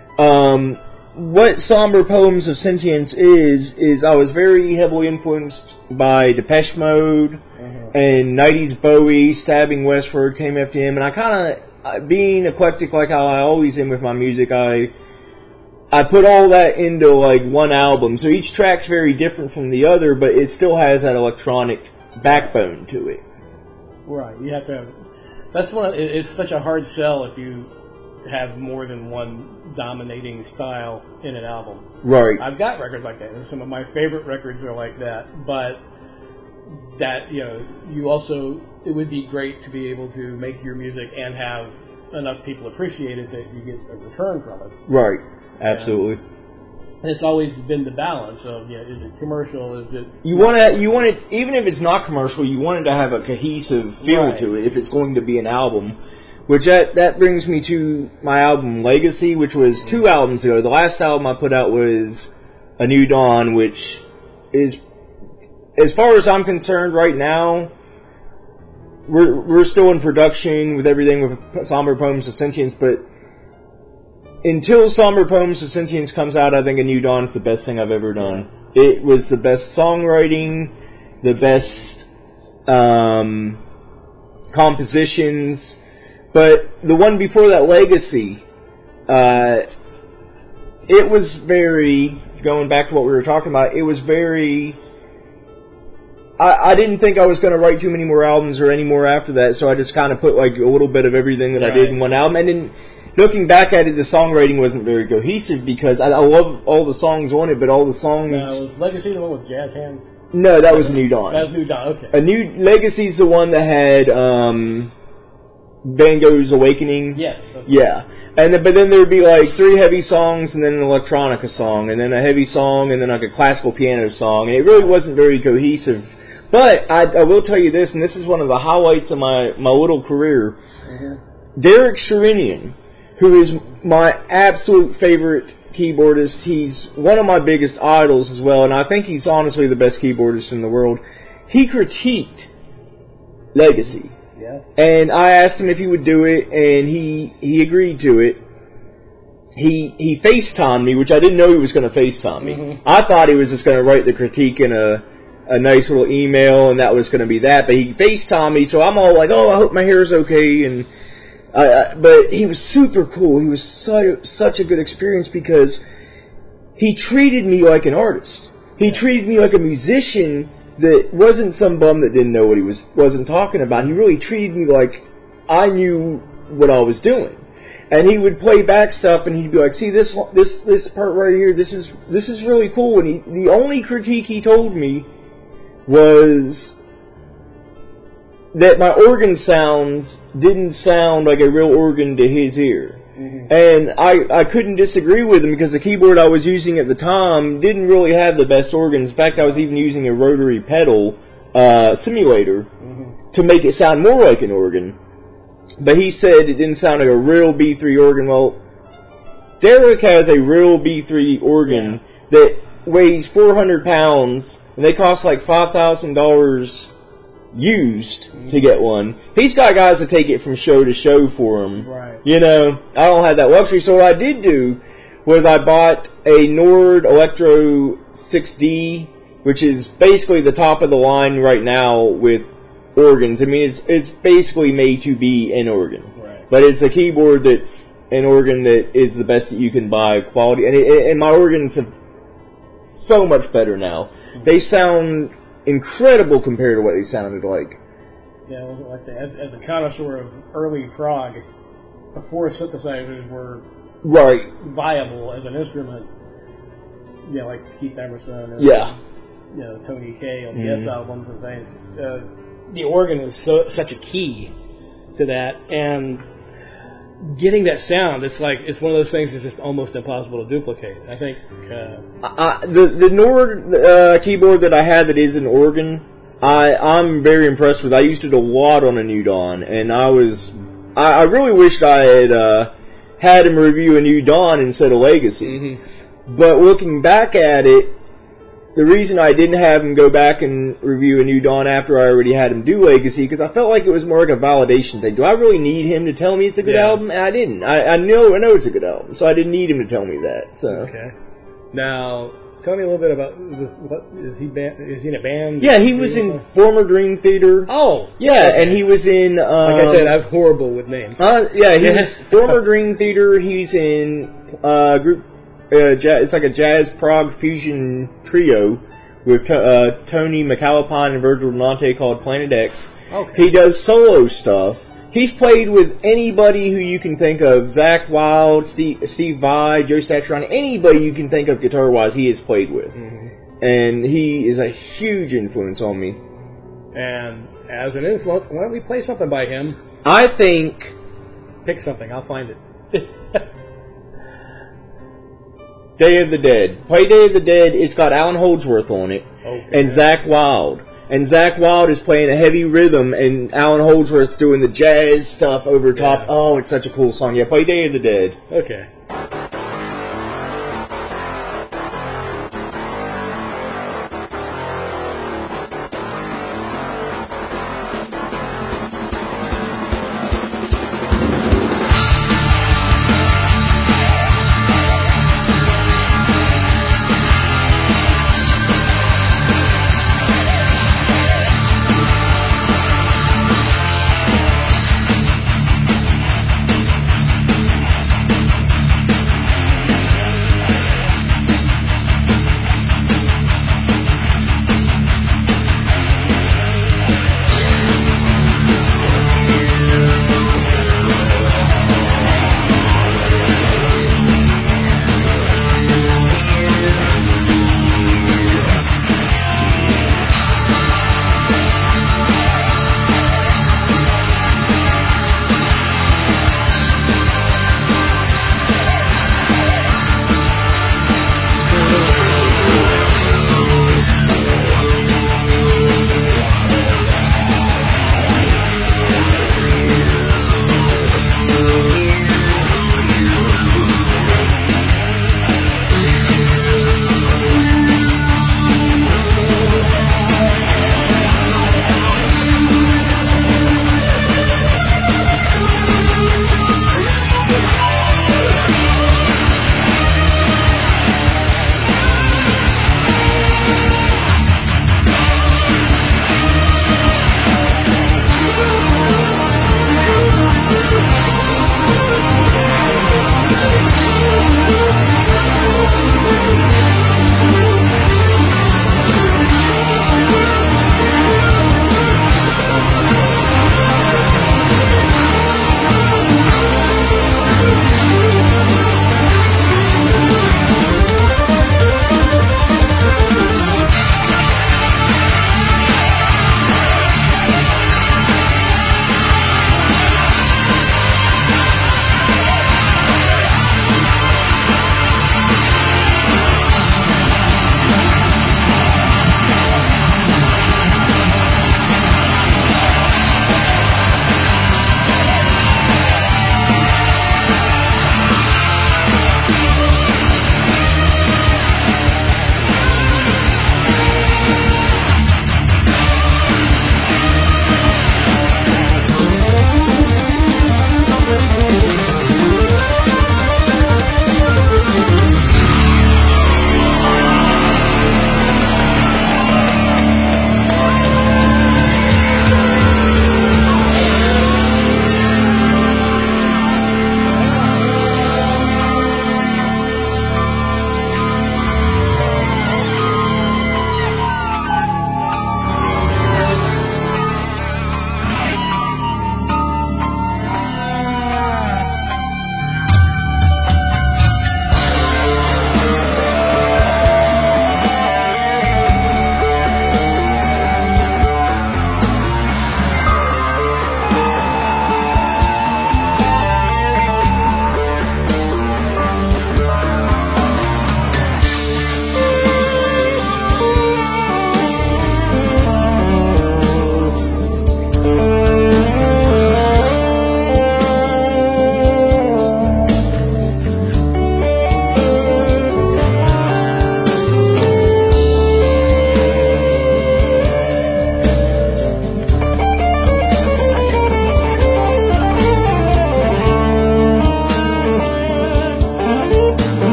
what Somber Poems of Sentience is I was very heavily influenced by Depeche Mode and 90s Bowie. Stabbing Westward came after him, and I kind of, being eclectic like how I always am with my music, I put all that into like one album. So each track's very different from the other, but it still has that electronic backbone to it. Right. You have to have. That's one. It's such a hard sell if you have more than one dominating style in an album. Right. I've got records like that, and some of my favorite records are like that. But that, you know, it would be great to be able to make your music and have enough people appreciate it that you get a return from it. Right. Absolutely. And it's always been the balance of, you know, is it commercial? Is it... You want it, even if it's not commercial, you want it to have a cohesive feel to it if it's going to be an album. Which that brings me to my album Legacy, which was 2 albums ago. The last album I put out was A New Dawn, which is, as far as I'm concerned right now, we're still in production with everything with Somber Poems of Sentience, but until Somber Poems of Sentience comes out, I think A New Dawn is the best thing I've ever done. It was the best songwriting, the best compositions, but the one before that, Legacy, it was very, going back to what we were talking about, it was very, I didn't think I was going to write too many more albums or any more after that, so I just kind of put like a little bit of everything that I did in one album. And then looking back at it, the songwriting wasn't very cohesive because I love all the songs on it, but all the songs... was Legacy the one with Jazz Hands? No, that was New Dawn. That was New Dawn, okay. A New Legacy's the one that had Van Gogh's Awakening. Yes. Okay. Yeah. And then, but then there'd be like 3 heavy songs and then an electronica song and then a heavy song and then like a classical piano song. And it really wasn't very cohesive. But I will tell you this, and this is one of the highlights of my little career. Mm-hmm. Derek Sherinian, who is my absolute favorite keyboardist. He's one of my biggest idols as well, and I think he's honestly the best keyboardist in the world. He critiqued Legacy. Yeah. And I asked him if he would do it, and he agreed to it. He FaceTimed me, which I didn't know he was going to FaceTime me. Mm-hmm. I thought he was just going to write the critique in a nice little email, and that was going to be that. But he FaceTimed me, so I'm all like, oh, I hope my hair's okay. And but he was super cool. He was such a good experience because he treated me like an artist. He treated me like a musician that wasn't some bum that didn't know what he wasn't talking about. He really treated me like I knew what I was doing. And he would play back stuff, and he'd be like, "See this part right here. This is really cool." And the only critique he told me was that my organ sounds didn't sound like a real organ to his ear. Mm-hmm. And I couldn't disagree with him because the keyboard I was using at the time didn't really have the best organs. In fact, I was even using a rotary pedal simulator to make it sound more like an organ. But he said it didn't sound like a real B3 organ. Well, Derek has a real B3 organ that weighs 400 pounds, and they cost like $5,000 used to get one. He's got guys that take it from show to show for him. Right. You know, I don't have that luxury. So what I did do was I bought a Nord Electro 6D, which is basically the top of the line right now with organs. I mean, it's basically made to be an organ. Right. But it's a keyboard that's an organ that is the best that you can buy quality. And my organs are so much better now. Mm-hmm. They sound incredible compared to what they sounded like. Yeah, like I say, as a connoisseur of early prog, before synthesizers were viable as an instrument, like Keith Emerson and Tony Kaye on the S albums and things, the organ was such a key to that, and getting that sound, it's one of those things that's just almost impossible to duplicate. I think the Nord keyboard that I had that is an organ, I'm very impressed with. I used it a lot on a New Dawn, and I really wished I had him review a New Dawn instead of Legacy. Mm-hmm. But looking back at it, the reason I didn't have him go back and review a New Dawn after I already had him do Legacy, because I felt like it was more like a validation thing. Do I really need him to tell me it's a good album? And I didn't. I know it's a good album, so I didn't need him to tell me that. So. Okay. Now, tell me a little bit about this. Is he in a band? Yeah, he was in former Dream Theater. Oh. Yeah, okay. And he was in... like I said, I'm horrible with names. He was former Dream Theater. He's in group... it's like a jazz prog fusion trio with Tony McAlpine and Virgil Donante called Planet X. Okay. He does solo stuff. He's played with anybody who you can think of. Zakk Wylde, Steve Vai, Joe Satriani, anybody you can think of guitar-wise he has played with. Mm-hmm. And he is a huge influence on me. And as an influence, why don't we play something by him? I think... Pick something, I'll find it. Day of the Dead. Play Day of the Dead. It's got Alan Holdsworth on it. Okay. And Zakk Wylde. And Zakk Wylde is playing a heavy rhythm, and Alan Holdsworth's doing the jazz stuff over top. Yeah. Oh, it's such a cool song. Yeah, play Day of the Dead. Okay.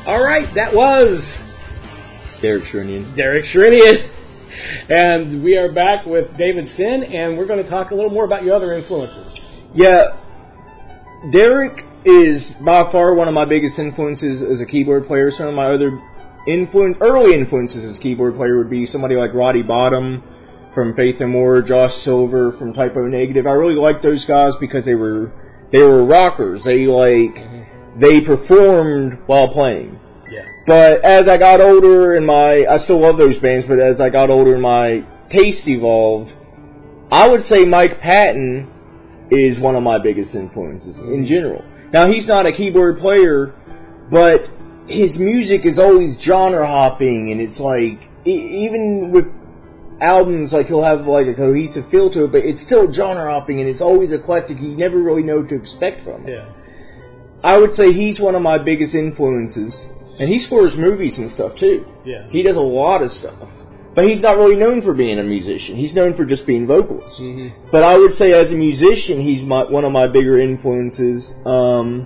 All right, that was Derek Sherinian. Derek Sherinian. And we are back with David Sin, and we're going to talk a little more about your other influences. Yeah, Derek is by far one of my biggest influences as a keyboard player. Some of my other early influences as a keyboard player would be somebody like Roddy Bottom from Faith No More, Josh Silver from Typo Negative. I really liked those guys because they were rockers. They performed while playing. Yeah. But as I got older I still love those bands, but as I got older and my taste evolved, I would say Mike Patton is one of my biggest influences in general. Now, he's not a keyboard player, but his music is always genre hopping, and it's like, even with albums, like, he'll have like a cohesive feel to it, but it's still genre hopping, and it's always eclectic. You never really know what to expect from it. Yeah. I would say he's one of my biggest influences. And he scores movies and stuff, too. Yeah. He does a lot of stuff. But he's not really known for being a musician. He's known for just being vocalist. Mm-hmm. But I would say as a musician, he's one of my bigger influences. Some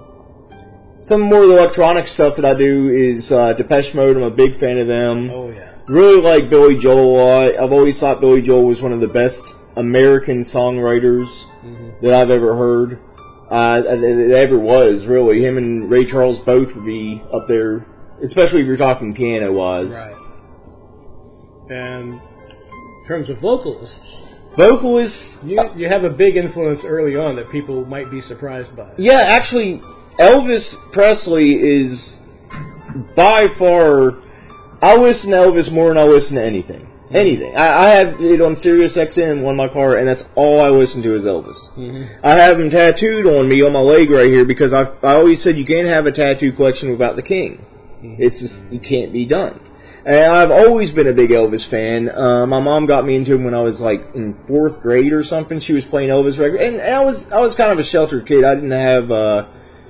more electronic stuff that I do is Depeche Mode. I'm a big fan of them. Oh, yeah. Really like Billy Joel a lot. I've always thought Billy Joel was one of the best American songwriters that I've ever heard. It ever was, really. Him and Ray Charles both would be up there, especially if you're talking piano-wise. Right. And in terms of vocalists, you have a big influence early on that people might be surprised by. Yeah, actually, Elvis Presley is by far... I listen to Elvis more than I listen to anything. Anything. I have it on Sirius XM on my car, and that's all I listen to is Elvis. Mm-hmm. I have him tattooed on me on my leg right here because I always said you can't have a tattoo collection without the King. Mm-hmm. It's just, it can't be done. And I've always been a big Elvis fan. My mom got me into him when I was like in 4th grade or something. She was playing Elvis records, and I was kind of a sheltered kid. I didn't have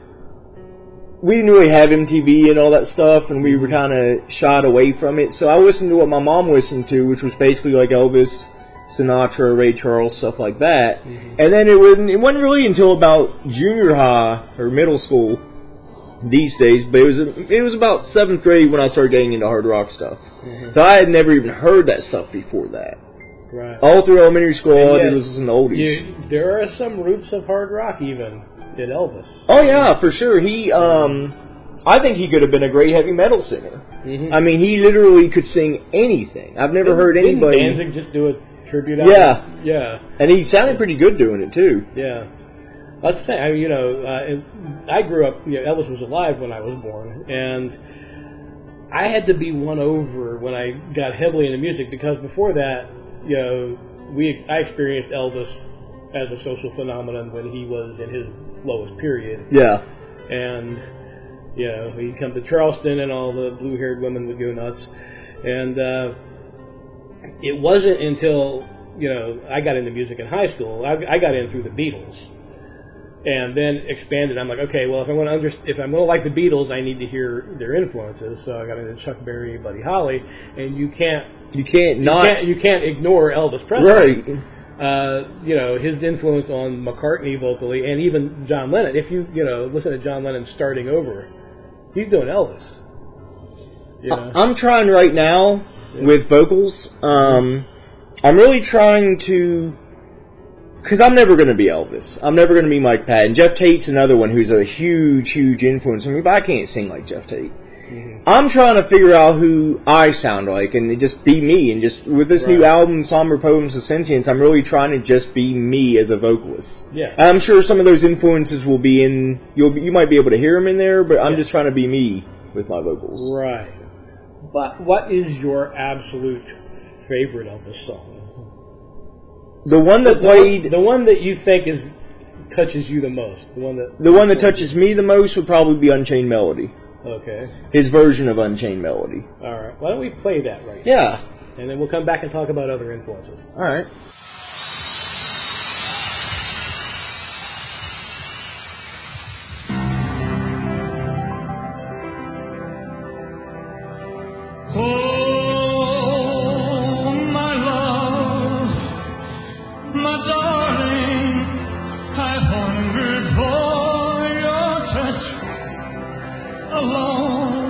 we didn't really have MTV and all that stuff, and we were kind of shied away from it. So I listened to what my mom listened to, which was basically like Elvis, Sinatra, Ray Charles, stuff like that. Mm-hmm. And then it wasn't really until about junior high or middle school these days, but it was about 7th grade when I started getting into hard rock stuff. Mm-hmm. So I had never even heard that stuff before that. Right. All through elementary school, all I did was listen to oldies. There are some roots of hard rock even in Elvis. Oh yeah, for sure. He, I think he could have been a great heavy metal singer. Mm-hmm. I mean, he literally could sing anything. I've never heard anybody. Didn't Danzig just do a tribute album? Yeah. Yeah. And he sounded pretty good doing it too. Yeah. That's the thing. I mean, I grew up, Elvis was alive when I was born, and I had to be won over when I got heavily into music, because before that, I experienced Elvis as a social phenomenon when he was in his lowest period. Yeah. And, he'd come to Charleston and all the blue-haired women would go nuts. And it wasn't until, I got into music in high school. I got in through the Beatles. And then expanded. I'm like, okay, well, if I'm going to like the Beatles, I need to hear their influences. So I got into Chuck Berry, Buddy Holly, and you can't ignore Elvis Presley. Right. His influence on McCartney vocally, and even John Lennon. If you listen to John Lennon starting over, he's doing Elvis. I'm trying right now with vocals. I'm really trying to. Because I'm never going to be Elvis. I'm never going to be Mike Patton. Jeff Tate's another one who's a huge, huge influence on me, but I can't sing like Jeff Tate. Mm-hmm. I'm trying to figure out who I sound like and just be me. And just with this new album, Somber Poems of Sentience, I'm really trying to just be me as a vocalist. Yeah. And I'm sure some of those influences will be in. You might be able to hear them in there, but I'm just trying to be me with my vocals. Right. But what is your absolute favorite Elvis song? The one that played... The one that you think touches you the most. The one that touches me the most would probably be Unchained Melody. Okay. His version of Unchained Melody. All right. Why don't we play that right now? Yeah. And then we'll come back and talk about other influences. All right. Alone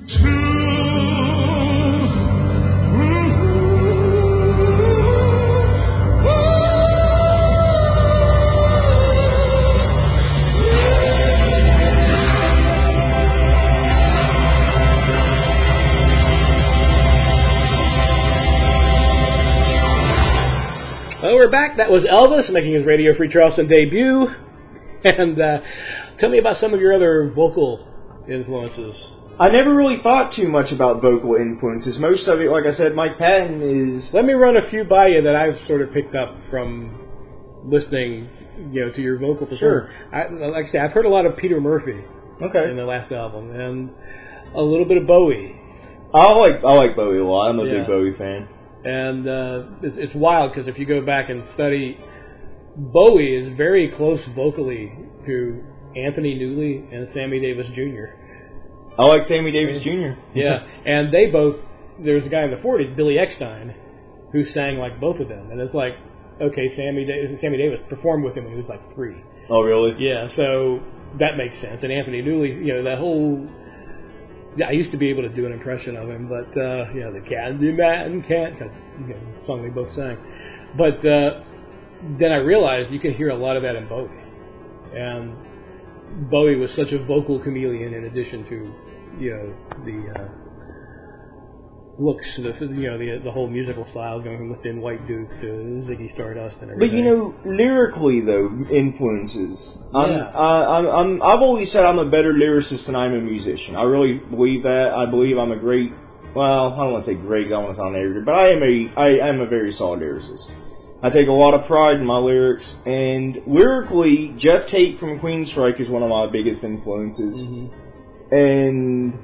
Well, we're back. That was Elvis making his Radio Free Charleston debut. And tell me about some of your other vocal influences. I never really thought too much about vocal influences. Most of it, like I said, Mike Patton is... Let me run a few by you that I've sort of picked up from listening, to your vocal performance. Sure. Like I say, I've heard a lot of Peter Murphy in the last album, and a little bit of Bowie. I like Bowie a lot. I'm a big Bowie fan. And it's wild because if you go back and study, Bowie is very close vocally to Anthony Newley and Sammy Davis Jr. I like Sammy Davis Jr. Yeah, and they both, there's a guy in the 40s, Billy Eckstein, who sang like both of them. And it's like, okay, Sammy Davis performed with him when he was like 3. Oh, really? Yeah, so that makes sense. And Anthony Newley, that whole... I used to be able to do an impression of him, but, the Candyman can't, because, the song they both sang. But then I realized you can hear a lot of that in Bowie. And Bowie was such a vocal chameleon in addition to, the looks, the whole musical style going from Thin White Duke to Ziggy Stardust and everything. But lyrically though, influences. I've always said I'm a better lyricist than I'm a musician. I really believe that. I believe I'm a great. Well, I don't want to say great. I don't want to sound arrogant, but I am a very solid lyricist. I take a lot of pride in my lyrics, and lyrically, Jeff Tate from Queensryche is one of my biggest influences, and.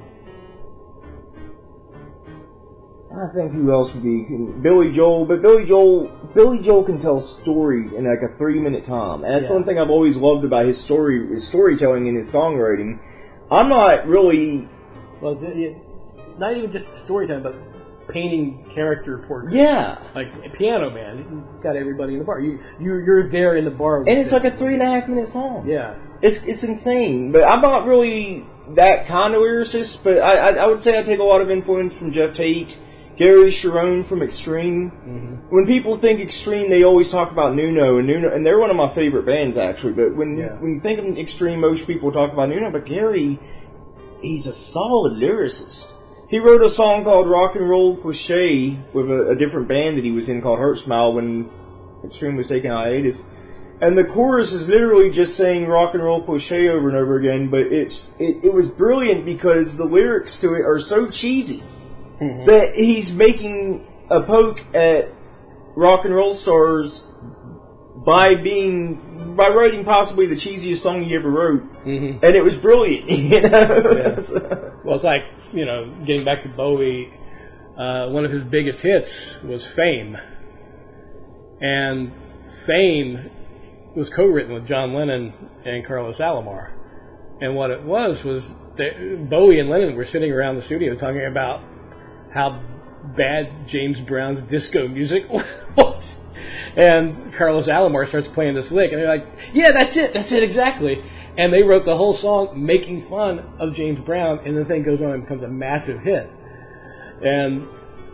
I think who else would be Billy Joel, but Billy Joel can tell stories in like a 3-minute time, and that's one thing I've always loved about his storytelling and his songwriting. I'm not really not even just storytelling, but painting character portraits. Yeah, like Piano Man, he's got everybody in the bar. You're there in the bar, and it's like a 3.5-minute song. Yeah, it's insane. But I'm not really that kind of lyricist. But I would say I take a lot of influence from Jeff Tate. Gary Sharon from Extreme. When people think Extreme, they always talk about Nuno, and they're one of my favorite bands actually. But when you think of Extreme, most people talk about Nuno. But Gary, he's a solid lyricist. He wrote a song called "Rock and Roll Cliché" with a different band that he was in called Hurt Smile when Extreme was taking hiatus. And the chorus is literally just saying "rock and roll cliché" over and over again. But it was brilliant because the lyrics to it are so cheesy. That he's making a poke at rock and roll stars by writing possibly the cheesiest song he ever wrote, and it was brilliant. Well, it's like getting back to Bowie. One of his biggest hits was "Fame," and "Fame" was co-written with John Lennon and Carlos Alomar. And what it was that Bowie and Lennon were sitting around the studio talking about how bad James Brown's disco music was. And Carlos Alomar starts playing this lick, and they're like, yeah, that's it exactly. And they wrote the whole song making fun of James Brown, and the thing goes on and becomes a massive hit. And,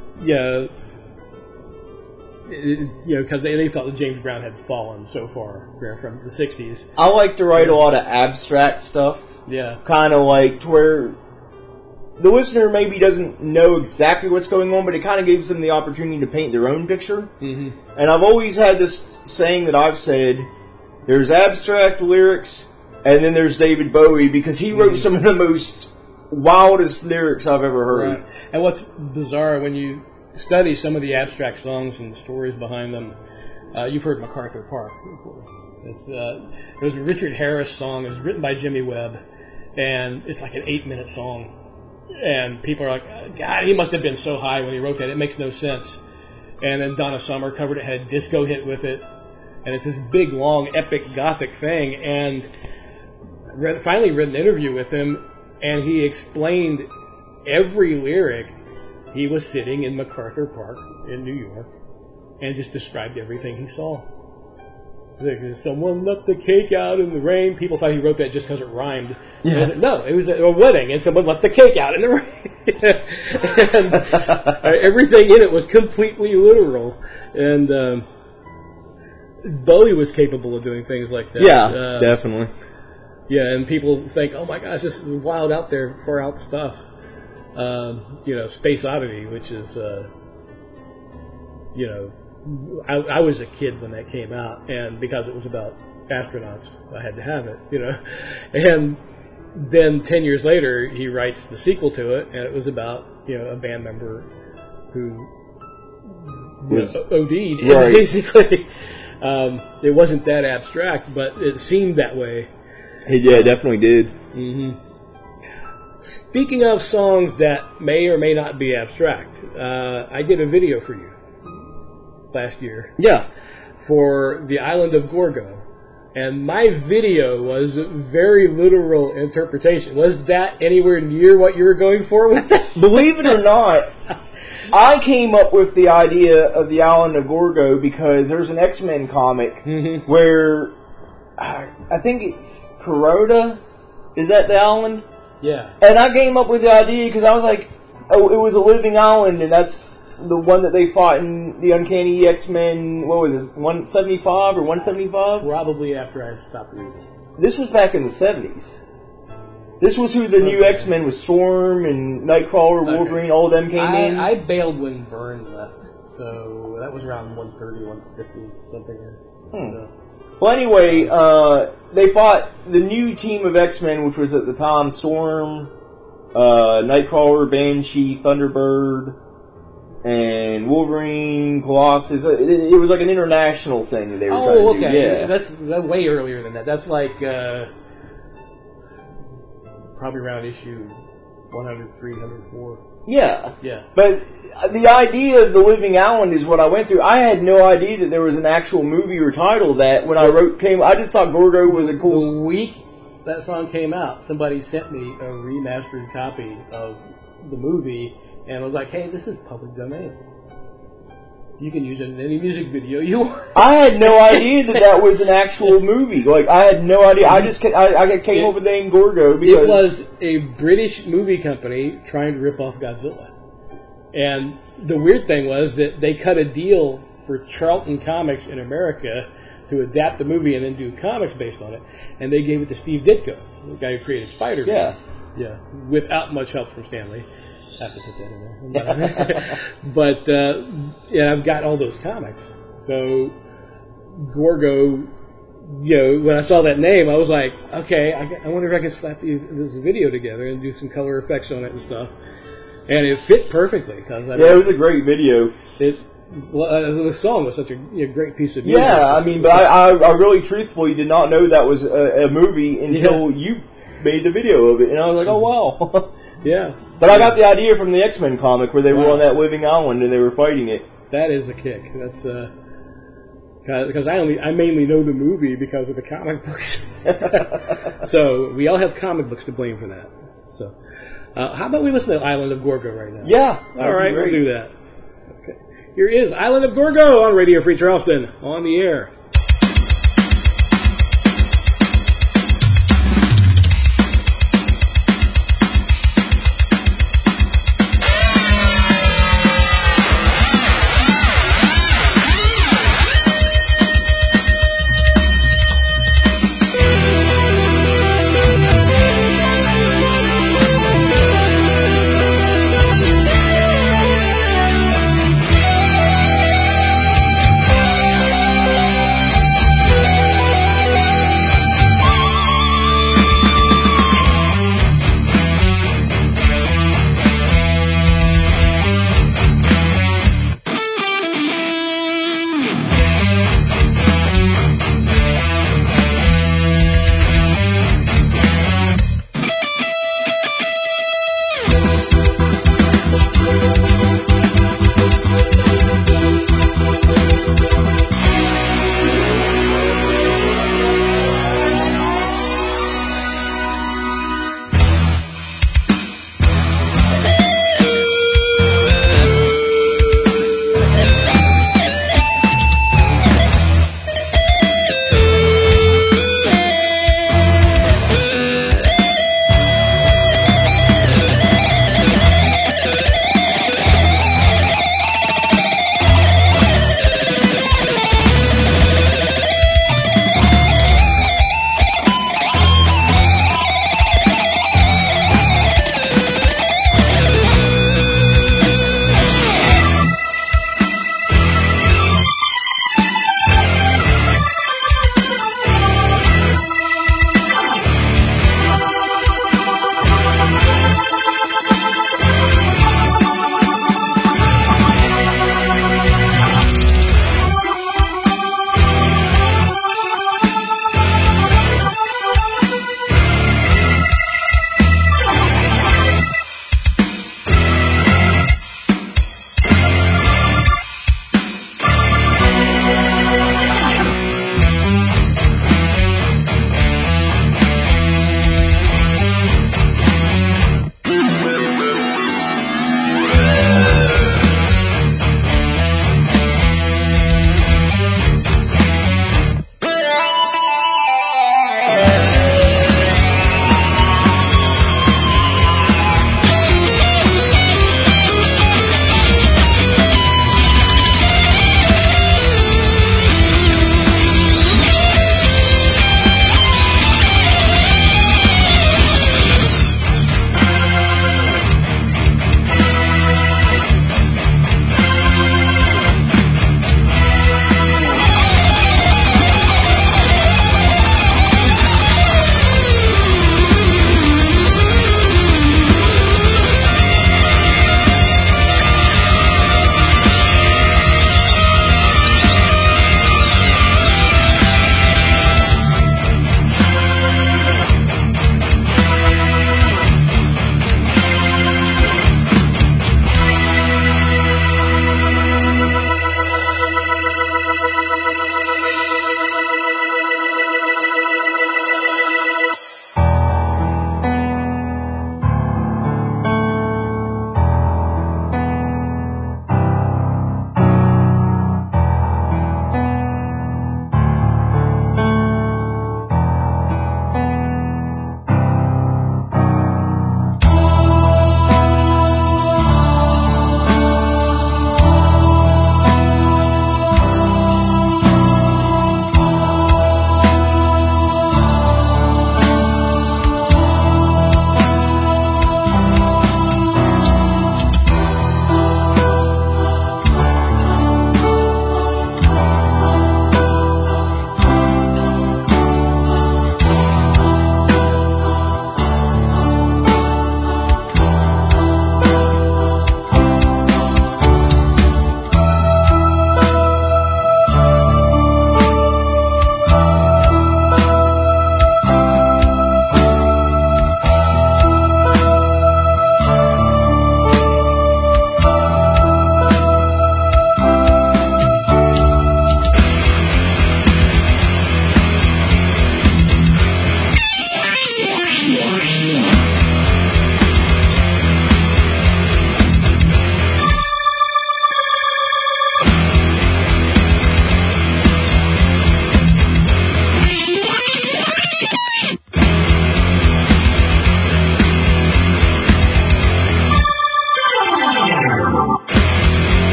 because they felt that James Brown had fallen so far from the 60s. I like to write a lot of abstract stuff. Yeah. Kind of like to where the listener maybe doesn't know exactly what's going on, but it kind of gives them the opportunity to paint their own picture. And I've always had this saying that I've said, there's abstract lyrics, and then there's David Bowie, because he wrote some of the most wildest lyrics I've ever heard. Right. And what's bizarre, when you study some of the abstract songs and the stories behind them, you've heard MacArthur Park, of course. There's a Richard Harris song. It was written by Jimmy Webb, and it's like an 8-minute song. And people are like, God, he must have been so high when he wrote that. It makes no sense. And then Donna Summer covered it, had a disco hit with it. And it's this big, long, epic, gothic thing. And finally read an interview with him, and he explained every lyric. He was sitting in MacArthur Park in New York and just described everything he saw. Someone left the cake out in the rain. People thought he wrote that just because it rhymed. Yeah. No, it was a wedding, and someone left the cake out in the rain. And everything in it was completely literal. And Bowie was capable of doing things like that. Yeah, definitely. Yeah, and people think, oh my gosh, this is wild out there, far out stuff. Space Oddity, which is, I was a kid when that came out, and because it was about astronauts, I had to have it, And then 10 years later, he writes the sequel to it, and it was about, a band member who OD'd. Right. And basically, it wasn't that abstract, but it seemed that way. Yeah, it definitely did. Mm-hmm. Speaking of songs that may or may not be abstract, I did a video for you last year. Yeah. For the island of Gorgo. And my video was very literal interpretation. Was that anywhere near what you were going for with that? Believe it or not, I came up with the idea of the island of Gorgo because there's an X-Men comic where I think it's Kuroda. Is that the island? Yeah. And I came up with the idea because I was like, oh, it was a living island, and that's the one that they fought in the Uncanny X-Men, what was this, 175 or 175? Probably after I had stopped reading. This was back in the 70s. This was who the new X-Men was, Storm and Nightcrawler, Wolverine, all of them came in. I bailed when Byrne left, so that was around 130, 150, something. So. Well, anyway, they fought the new team of X-Men, which was at the time Storm, Nightcrawler, Banshee, Thunderbird, and Wolverine, Colossus. It was like an international thing that they were trying to do. Yeah. That's way earlier than that. That's like probably around issue 103, 104. Yeah. Yeah. But the idea of the living island is what I went through. I had no idea that there was an actual movie or title that when I I just thought Gorgo was a cool... The week that song came out, somebody sent me a remastered copy of the movie, and I was like, hey, this is public domain. You can use it in any music video you want. I had no idea that was an actual movie. Like, I had no idea. I just came up with the name Gorgo because... It was a British movie company trying to rip off Godzilla. And the weird thing was that they cut a deal for Charlton Comics in America to adapt the movie and then do comics based on it. And they gave it to Steve Ditko, the guy who created Spider-Man. Yeah. Yeah. Without much help from Stan Lee. I have to put that in there. But I've got all those comics. So, Gorgo, when I saw that name, I was like, okay, I wonder if I can slap this video together and do some color effects on it and stuff. And it fit perfectly. It was a great video. The song was such a great piece of music. Yeah, I mean, but I really truthfully did not know that was a movie until you made the video of it. And I was like, oh, wow. Yeah. But I got the idea from the X-Men comic where they were on that living island and they were fighting it. That is a kick. That's because I mainly know the movie because of the comic books. So we all have comic books to blame for that. So how about we listen to Island of Gorgo right now? Yeah. All right, we'll do that. Okay. Here is Island of Gorgo on Radio Free Charleston on the air.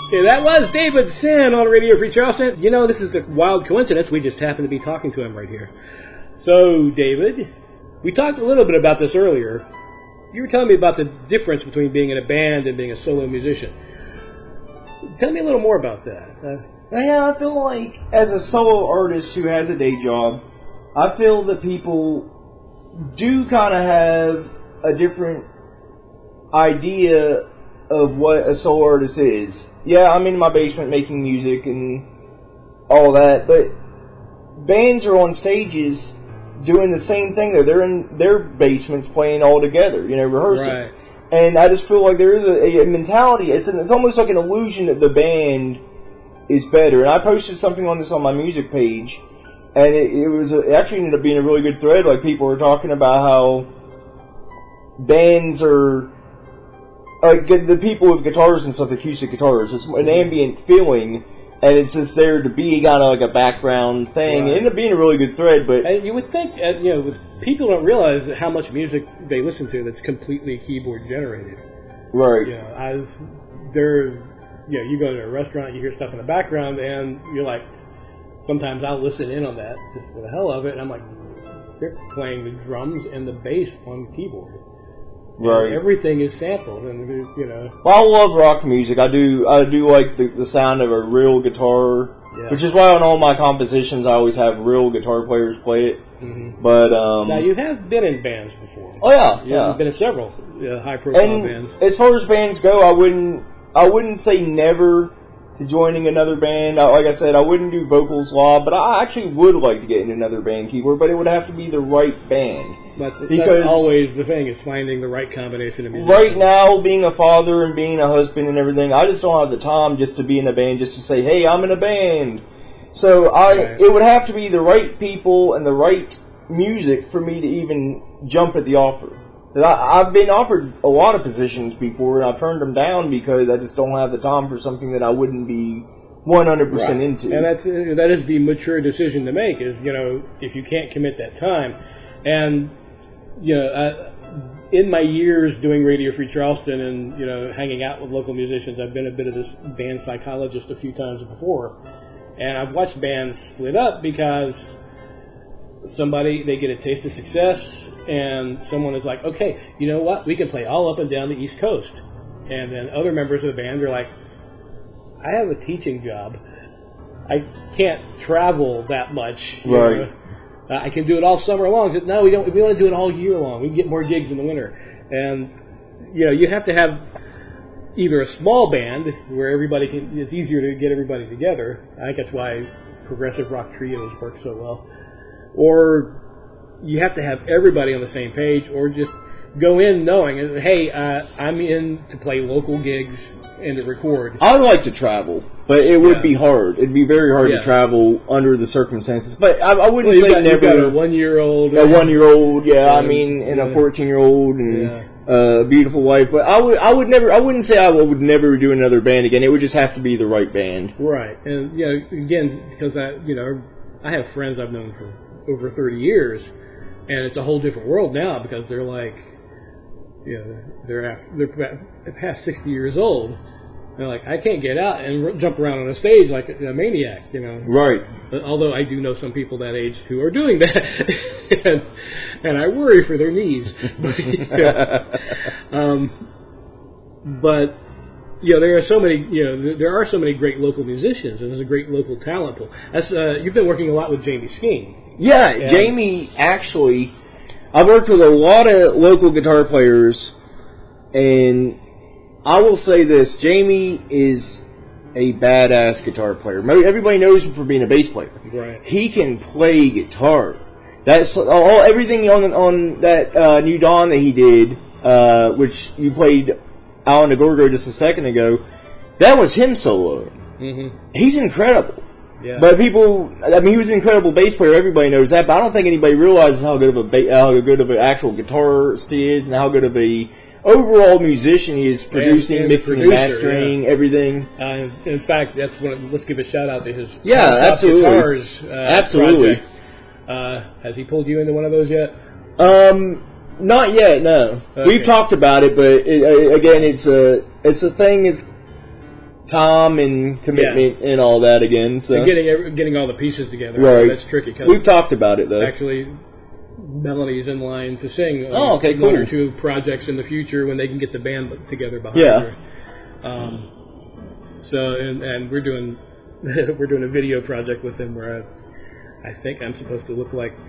Yeah, that was David Sin on Radio Free Charleston. You know, this is a wild coincidence. We just happen to be talking to him right here. So, David, we talked a little bit about this earlier. You were telling me about the difference between being in a band and being a solo musician. Tell me a little more about that. Yeah, I feel like as a solo artist who has a day job, I feel that people do kind of have a different idea of what a solo artist is. Yeah, I'm in my basement making music and all that, but bands are on stages doing the same thing. They're in their basements playing all together, rehearsing. Right. And I just feel like there is a mentality. It's almost like an illusion that the band is better. And I posted something on this on my music page, and it actually ended up being a really good thread. Like, people were talking about how bands are like the people with guitars and stuff, acoustic guitars. It's an ambient feeling, and it's just there to be kind of like a background thing. Right. It ended up being a really good thread, but and you would think, people don't realize how much music they listen to that's completely keyboard generated. Right. You go to a restaurant, you hear stuff in the background, and you're like, sometimes I'll listen in on that just for the hell of it, and I'm like, they're playing the drums and the bass on the keyboard. Right. And everything is sampled, and Well, I love rock music. I do like the sound of a real guitar, which is why on all my compositions I always have real guitar players play it. Mm-hmm. But now you have been in bands before. Oh yeah, You've been in several high-profile bands. As far as bands go, I wouldn't say never to joining another band. Like I said, I wouldn't do vocals law, but I actually would like to get in another band keyboard, but it would have to be the right band. That's always the thing, is finding the right combination of musicians. Right now, being a father and being a husband and everything, I just don't have the time just to be in a band, just to say, hey, I'm in a band. So it would have to be the right people and the right music for me to even jump at the offer. I've been offered a lot of positions before, and I've turned them down because I just don't have the time for something that I wouldn't be 100% into. And that is the mature decision to make, is, if you can't commit that time. And, in my years doing Radio Free Charleston and, hanging out with local musicians, I've been a bit of this band psychologist a few times before. And I've watched bands split up because they get a taste of success, and someone is like, okay, you know what, we can play all up and down the East Coast. And then other members of the band are like, I have a teaching job. I can't travel that much. Right. I can do it all summer long. No, we don't. We want to do it all year long. We can get more gigs in the winter. And, you have to have either a small band where it's easier to get everybody together. I think that's why progressive rock trios work so well. Or you have to have everybody on the same page, or just go in knowing, hey, I'm in to play local gigs and to record. I'd like to travel, but it would be hard. It'd be very hard to travel under the circumstances. But I wouldn't say never. You've got a 1-year-old. A 1-year-old, and a 14-year-old, and a beautiful wife. But I wouldn't say I would never do another band again. It would just have to be the right band. Right. And, again, because I have friends I've known for over 30 years, and it's a whole different world now, because they're like, they're past 60 years old. They're like, I can't get out and jump around on a stage like a maniac, Right. But although I do know some people that age who are doing that, and I worry for their knees. But there are so many, there are so many great local musicians, and there's a great local talent pool. You've been working a lot with Jamie Skeen. Yeah, Jamie, actually, I've worked with a lot of local guitar players, and I will say this, Jamie is a badass guitar player. Everybody knows him for being a bass player. Right. He can play guitar. That's everything on that New Dawn that he did, which you played Alan DeGorgo just a second ago. That was him solo. Mm-hmm. He's incredible. Yeah. But he was an incredible bass player. Everybody knows that. But I don't think anybody realizes how good of an actual guitarist he is, and how good of a overall musician he is, producing, and mixing, and mastering, everything. In fact, let's give a shout out to his absolutely. Guitars absolutely. Project. Has he pulled you into one of those yet? Not yet. No. Okay. We've talked about it, but again, it's a thing. time and commitment and all that again. So and getting all the pieces together. Right. That's tricky. We've talked about it, though. Actually, Melanie's in line to sing cool. one or two projects in the future when they can get the band together behind her. And we're doing a video project with them where I think I'm supposed to look like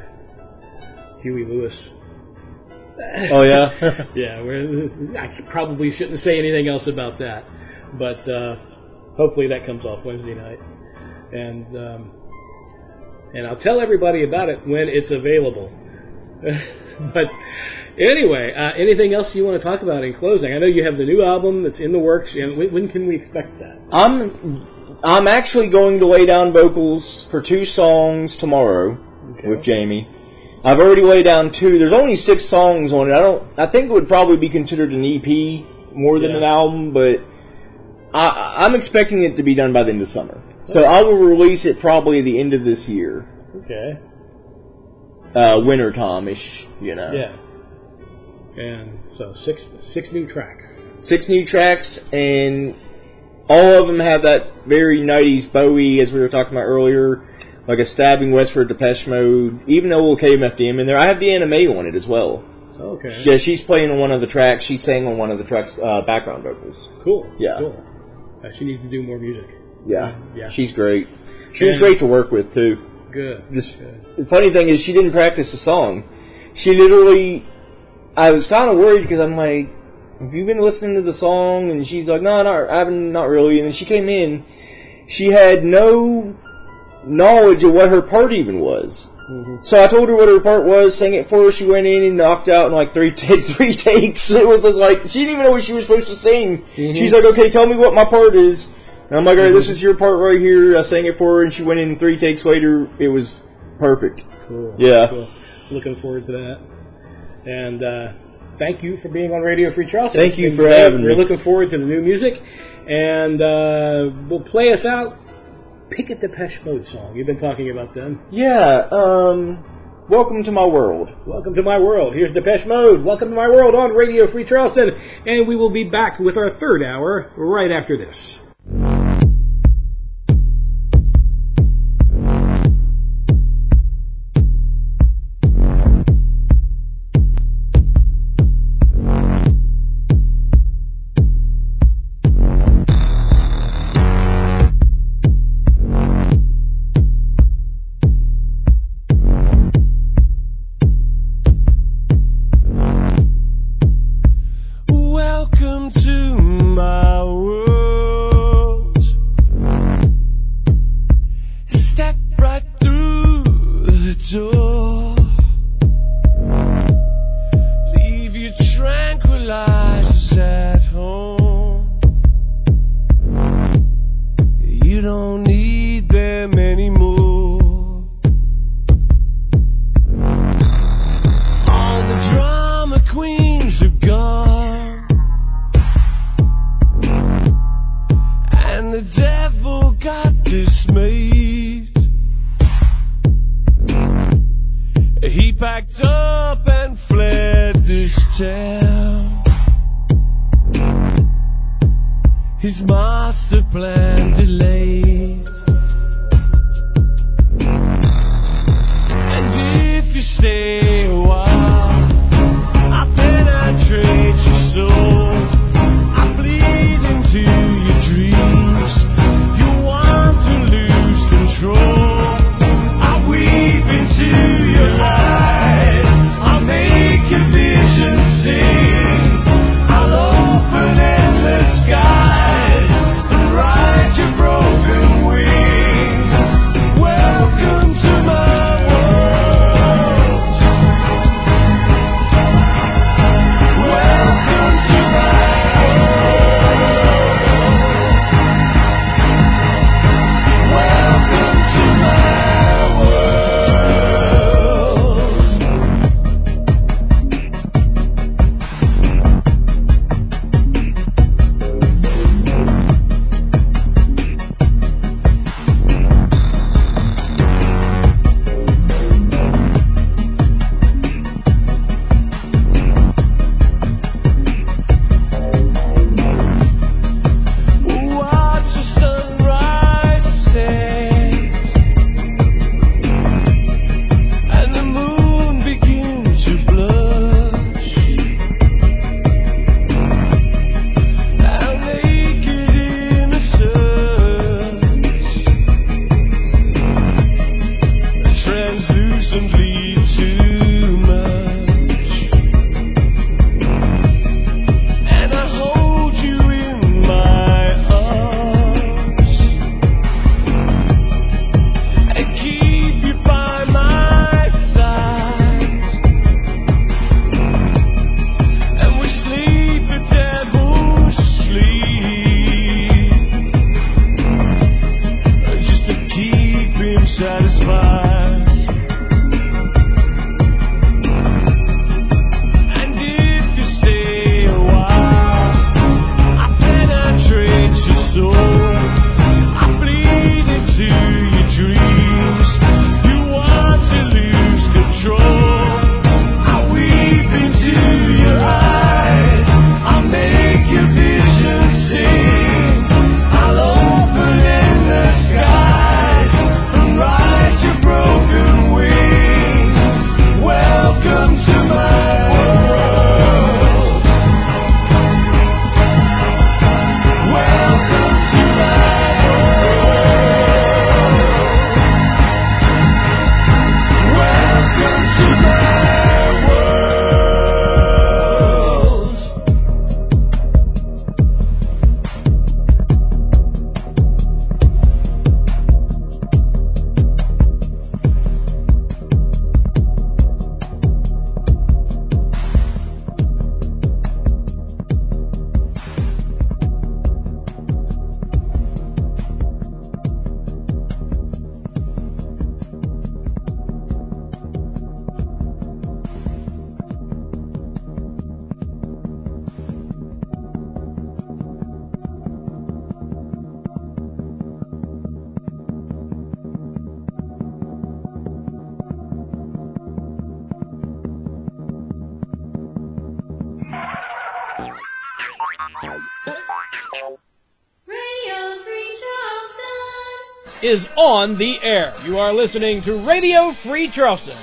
Huey Lewis. Oh yeah, yeah. I probably shouldn't say anything else about that, but hopefully that comes off Wednesday night, and I'll tell everybody about it when it's available. But anyway, anything else you want to talk about in closing? I know you have the new album that's in the works, and when can we expect that? I'm actually going to lay down vocals for 2 songs tomorrow with Jamie. I've already laid down 2. There's only 6 songs on it. I think it would probably be considered an EP more than an album, but I'm expecting it to be done by the end of summer. So I will release it probably at the end of this year. Okay. Winter time-ish, Yeah. And so 6 new tracks. 6 new tracks, and all of them have that very 90s Bowie, as we were talking about earlier, like a Stabbing Westward, Depeche Mode, even a little KMFDM in there. I have Deanna May on it as well. Okay. Yeah, she's playing on one of the tracks. She sang on one of the tracks, background vocals. Cool. Yeah. Cool. She needs to do more music. Yeah. Yeah. She's great. She was great to work with, too. Good. The funny thing is, she didn't practice the song. She literally... I was kind of worried because I'm like, have you been listening to the song? And she's like, no, not really. And then she came in. She had no knowledge of what her part even was. Mm-hmm. So I told her what her part was, sang it for her. She went in and knocked out in like 3 takes. It was just like, she didn't even know what she was supposed to sing. Mm-hmm. She's like, okay, tell me what my part is. And I'm like, all right, this is your part right here. I sang it for her, and she went in 3 takes later. It was perfect. Cool. Yeah. Cool. Looking forward to that. And thank you for being on Radio Free Charleston. Thank you for having me. We're looking forward to the new music. And we'll play us out. Pick a Depeche Mode song. You've been talking about them. Yeah. Welcome to My World. Welcome to My World. Here's Depeche Mode. Welcome to My World on Radio Free Charleston. And we will be back with our 3rd hour right after this. Welcome to my world. Step right through the door. Leave your tranquilizers at home. You don't need them anymore. All the drama queens have gone, and the devil got dismayed. He packed up and fled this town. His master plan delayed. And if you stay a while, I penetrate your soul. I bleed into your dreams. You want to lose control. I weep into your lies. I'll make your vision sing. I'll open endless skies and ride your broken wings. Welcome to my world. satisfied. And if you stay a while, I penetrate your soul. I bleed into your dreams. You want to lose control. I weep into your eyes. I make your vision sing. I'll open in the skies and ride your broken wings. Welcome to my world. Welcome to my world. Welcome to my world. Is on the air. You are listening to Radio Free Charleston.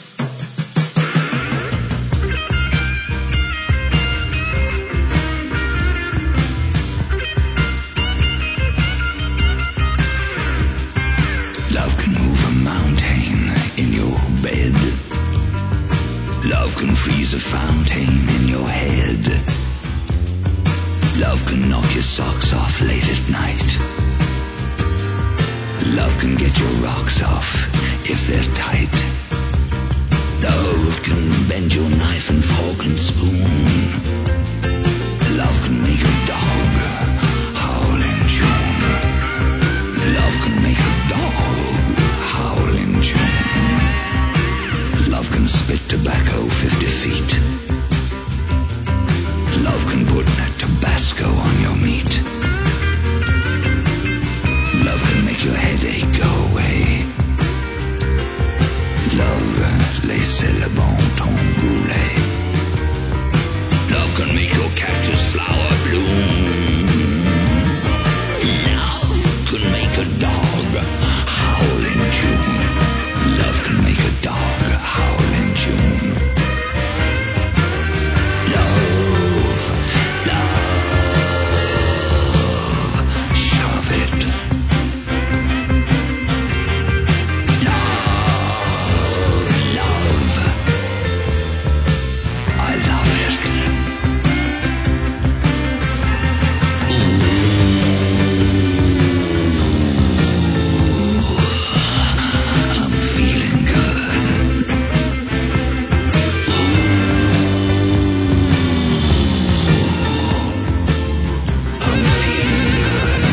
Love can move a mountain in your bed. Love can freeze a fountain in your head. Love can knock your socks off late at night. Love can get your rocks off if they're tight. Love can bend your knife and fork and spoon. Love can make a dog howl in June. Love can make a dog howl in June. Love can spit tobacco 50 feet. Love can put Tabasco on your meat. Love can make your headache go away. Love, laissez le bon temps brûler. Love can make your cactus flower bloom. Love can make a dog howl in June. Love can make a dog howl in June. Love, shove it. Love, I love it. I'm feeling good. I'm feeling good.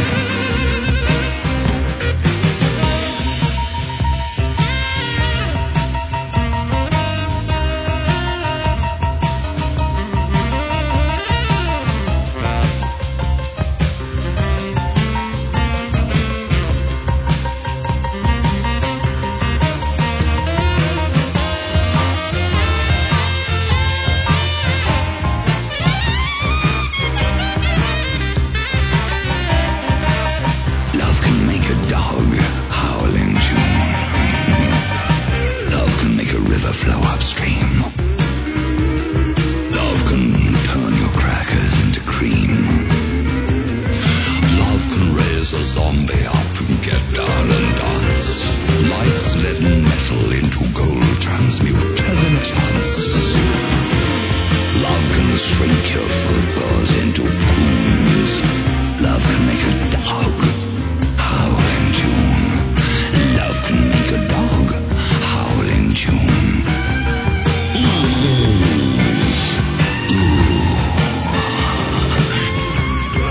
Love can make a dog howl in June. Love can make a river flow upstream. Love can turn your crackers into cream. Love can raise a zombie up and get down and dance. Life's leaden metal into gold transmute as in a trance. Love can shrink your fruit into prunes. Love can make a dog howl in June. Love can make a dog howl in June.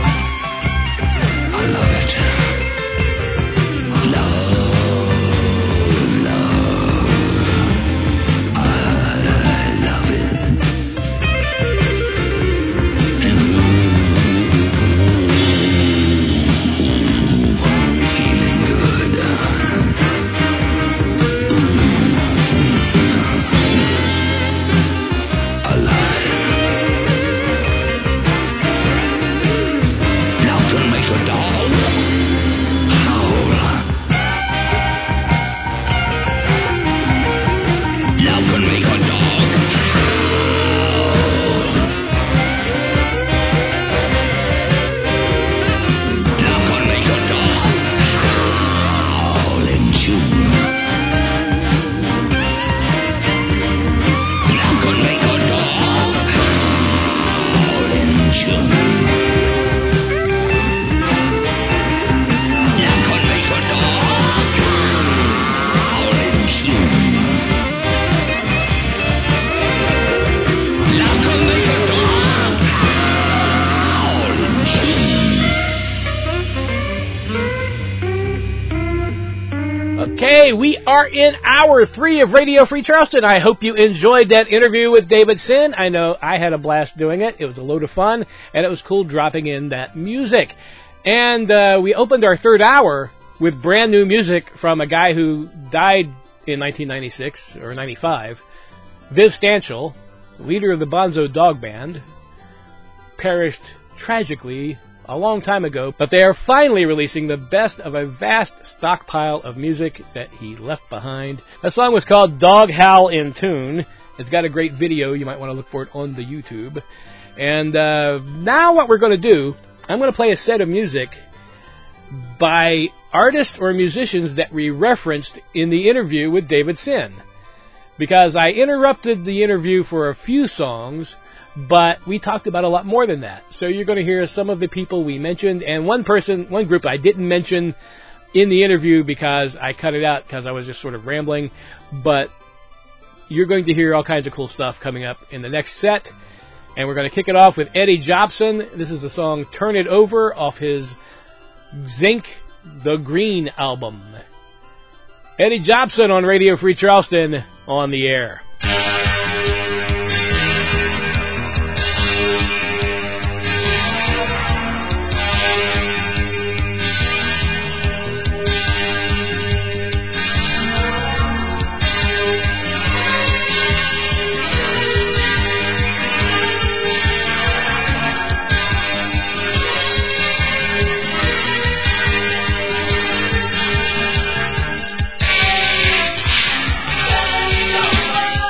I love it. Love Okay, we are in hour 3 of Radio Free Charleston. I hope you enjoyed that interview with David Sin. I know I had a blast doing it. It was a load of fun, and it was cool dropping in that music. And we opened our third hour with brand new music from a guy who died in 1996 or 95. Viv Stanchel, leader of the Bonzo Dog Band, perished tragically a long time ago, but they are finally releasing the best of a vast stockpile of music that he left behind. That song was called Dog Howl in Tune. It's got a great video. You might want to look for it on the YouTube. And now what we're going to do, I'm going to play a set of music by artists or musicians that we referenced in the interview with David Sin. Because I interrupted the interview for a few songs, but we talked about a lot more than that. So you're going to hear some of the people we mentioned, and one group I didn't mention in the interview because I cut it out because I was just sort of rambling. But you're going to hear all kinds of cool stuff coming up in the next set. And we're going to kick it off with Eddie Jobson. This is the song Turn It Over off his Zinc the Green album. Eddie Jobson on Radio Free Charleston on the air. Oh,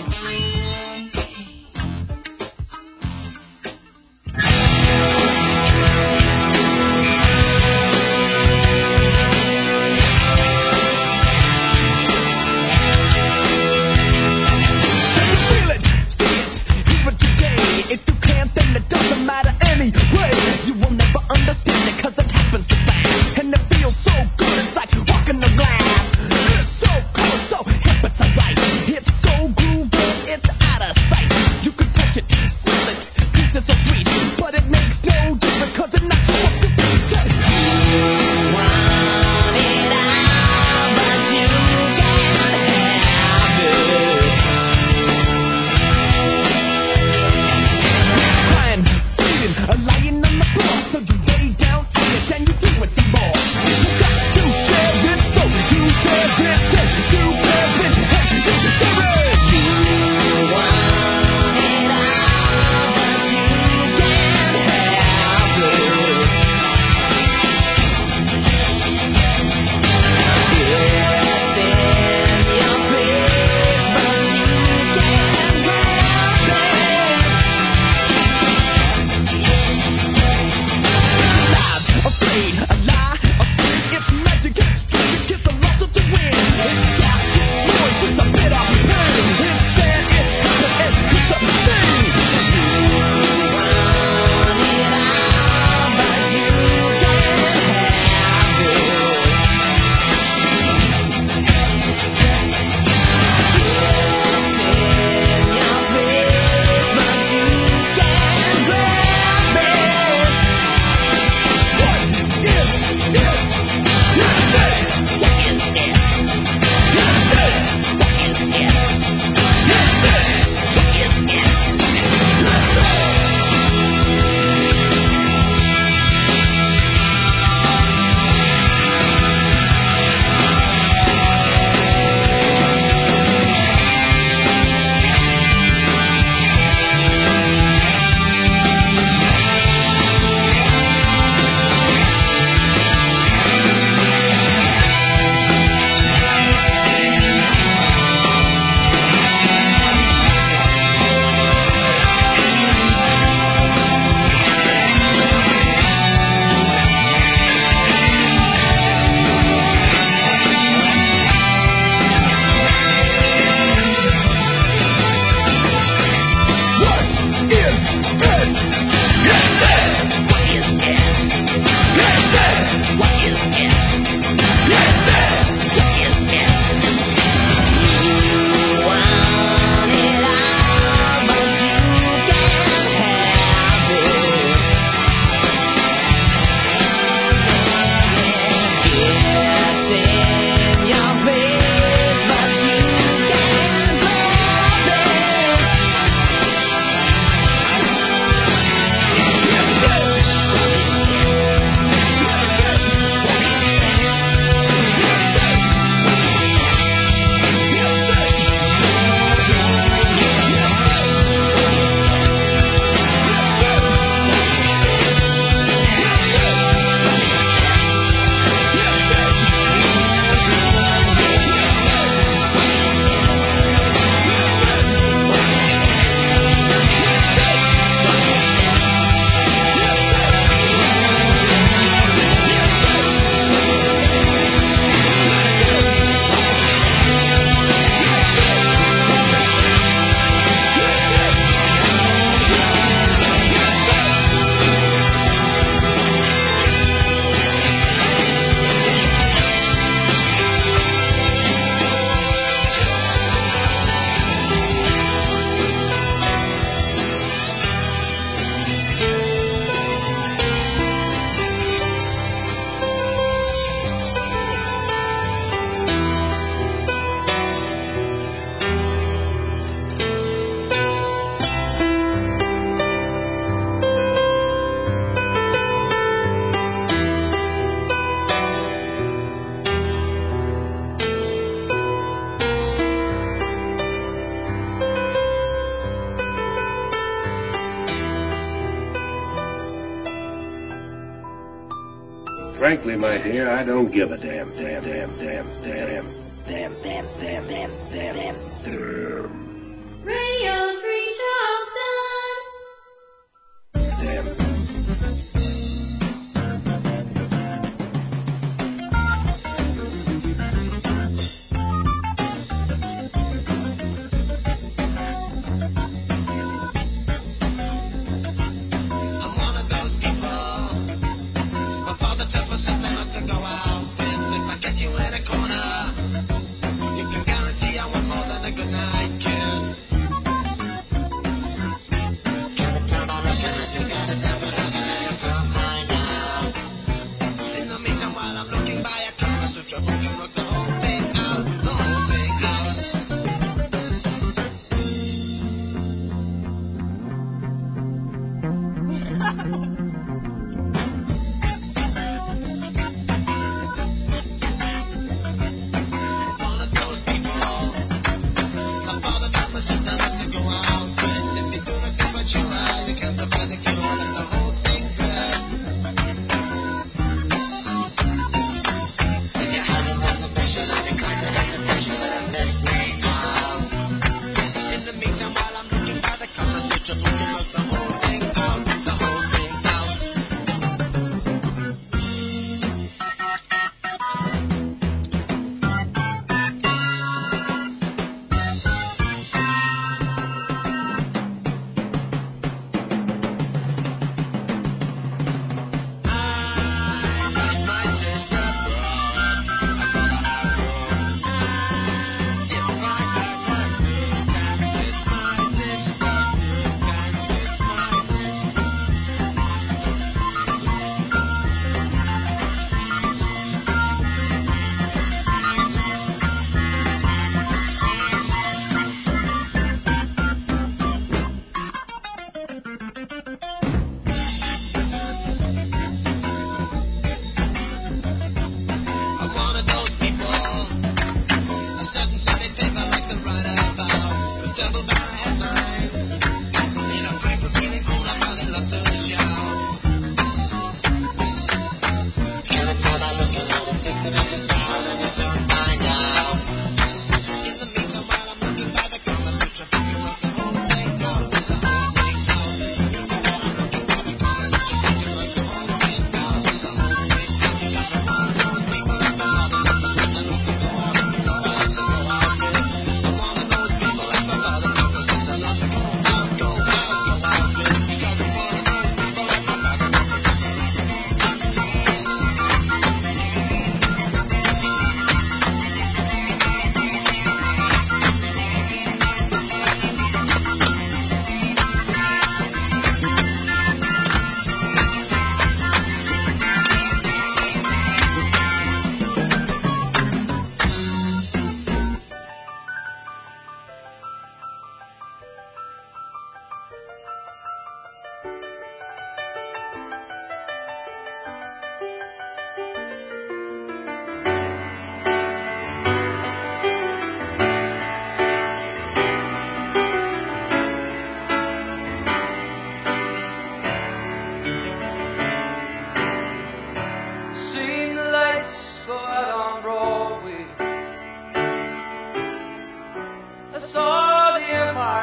Frankly, my dear, I don't give a damn.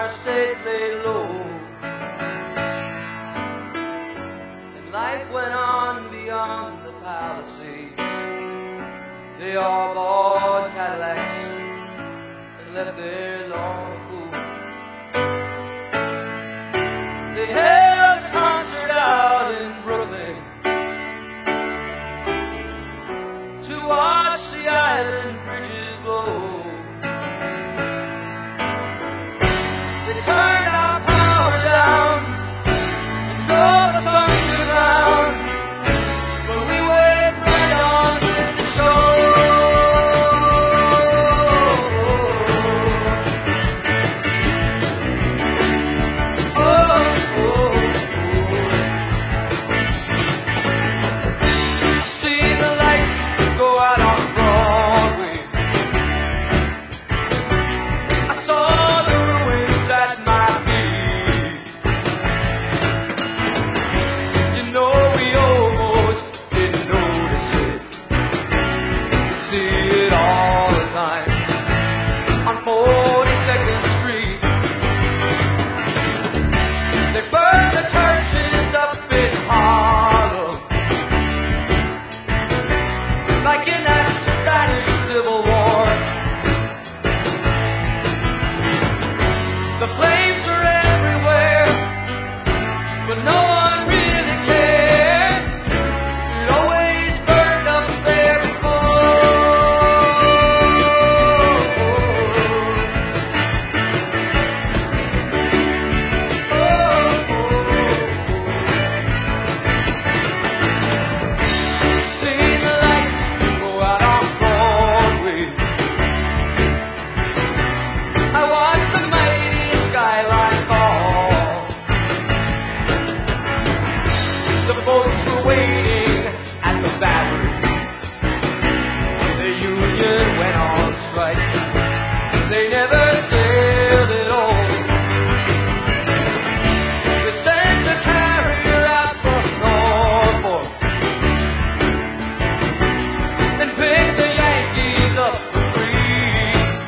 Empire State lay low. And life went on beyond the Palisades. They all bought Cadillacs and left there long ago. They held a concert out in Brooklyn to watch the island bridges blow. They turned our power down and drove us underground, but we went right on with the show. See the lights go out on Broadway. I saw the ruins that might be. You know we almost didn't notice it. We see it all the time on 42nd Street. They burn the churches up in Harlem, like in that Spanish Civil War. The flames were everywhere, but no one really cared. It always burned up there Seen the lights go out on Broadway. I watched the mighty skyline fall. The boats were waiting at the Battery. The union went on strike. They never sailed at all. They sent a carrier out from Norfolk and picked the Yankees up for free.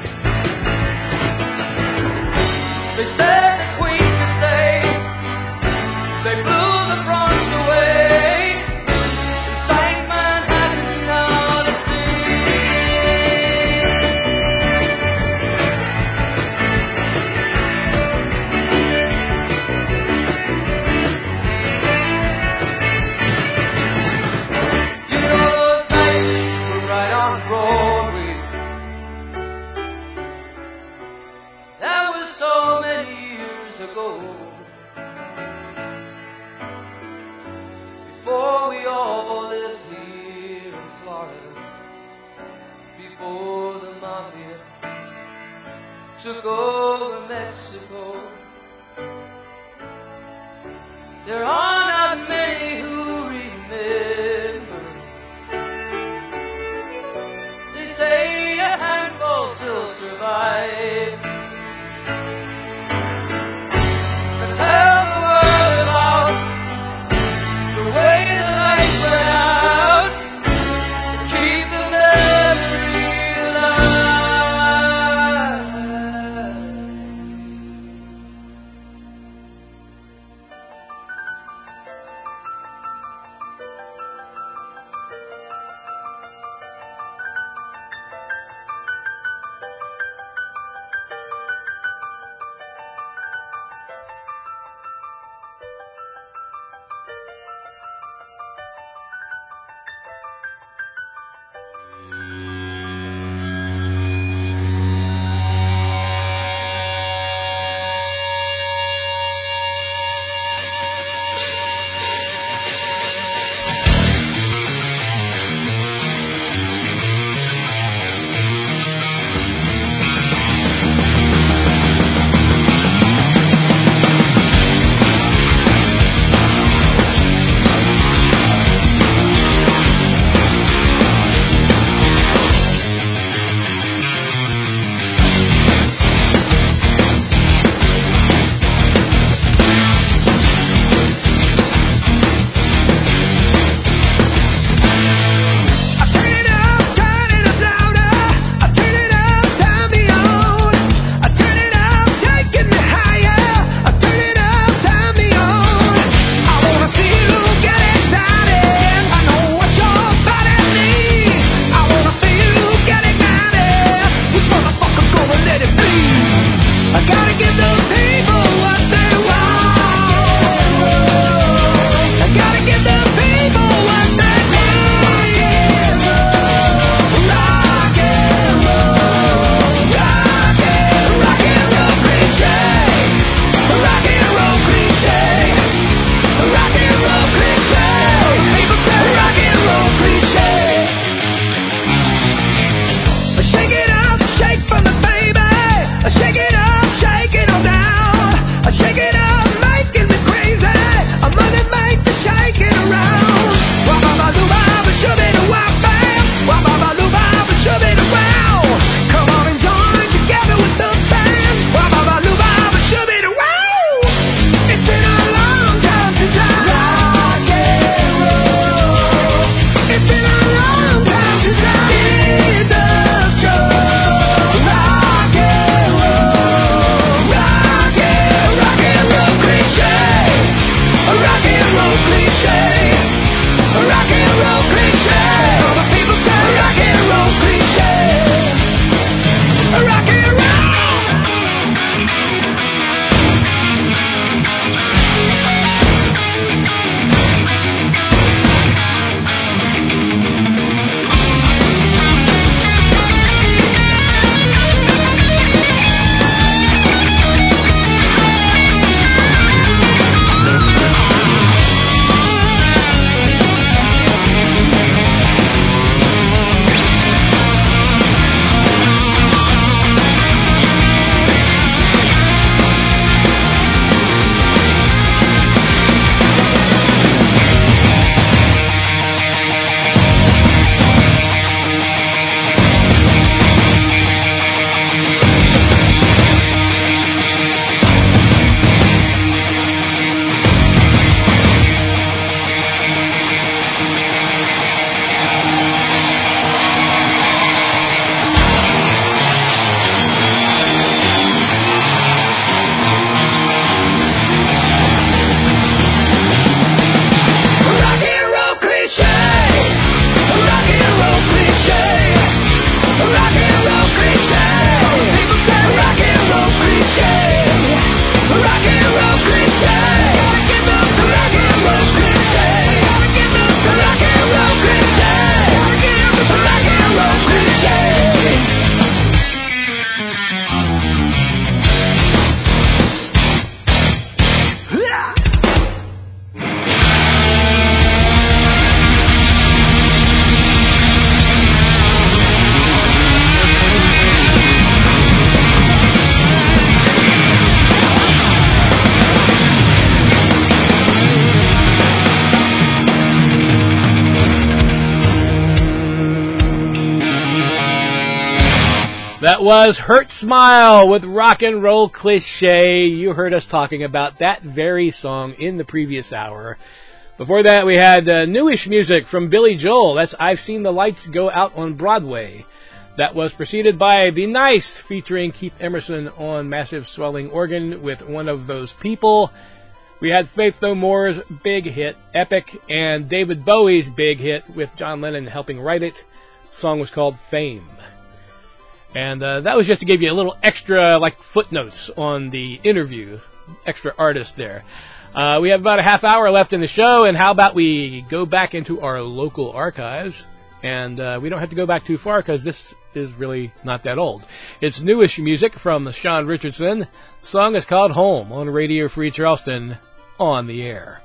They said the Queen could stay. They blew the Bronx away and sank Manhattan out at sea. You know those nights were right on Broadway. That was so many years ago, before we all lived here in Florida, before the mafia took over Mexico. There are not many who remember. They say a handful still survive. And tell the world about the way the lights went out and keep the memory alive. That was Hurt Smile with Rock and Roll Cliche. You heard us talking about that very song in the previous hour. Before that, we had newish music from Billy Joel. That's I've Seen the Lights Go Out on Broadway. That was preceded by Be Nice, featuring Keith Emerson on massive swelling organ with One of Those People. We had Faith No More's big hit, Epic, and David Bowie's big hit with John Lennon helping write it. The song was called Fame. And that was just to give you a little extra, like, footnotes on the interview. Extra artist there. We have about a half hour left in the show, and how about we go back into our local archives? And we don't have to go back too far, because this is really not that old. It's newish music from Sean Richardson. The song is called Home on Radio Free Charleston on the air.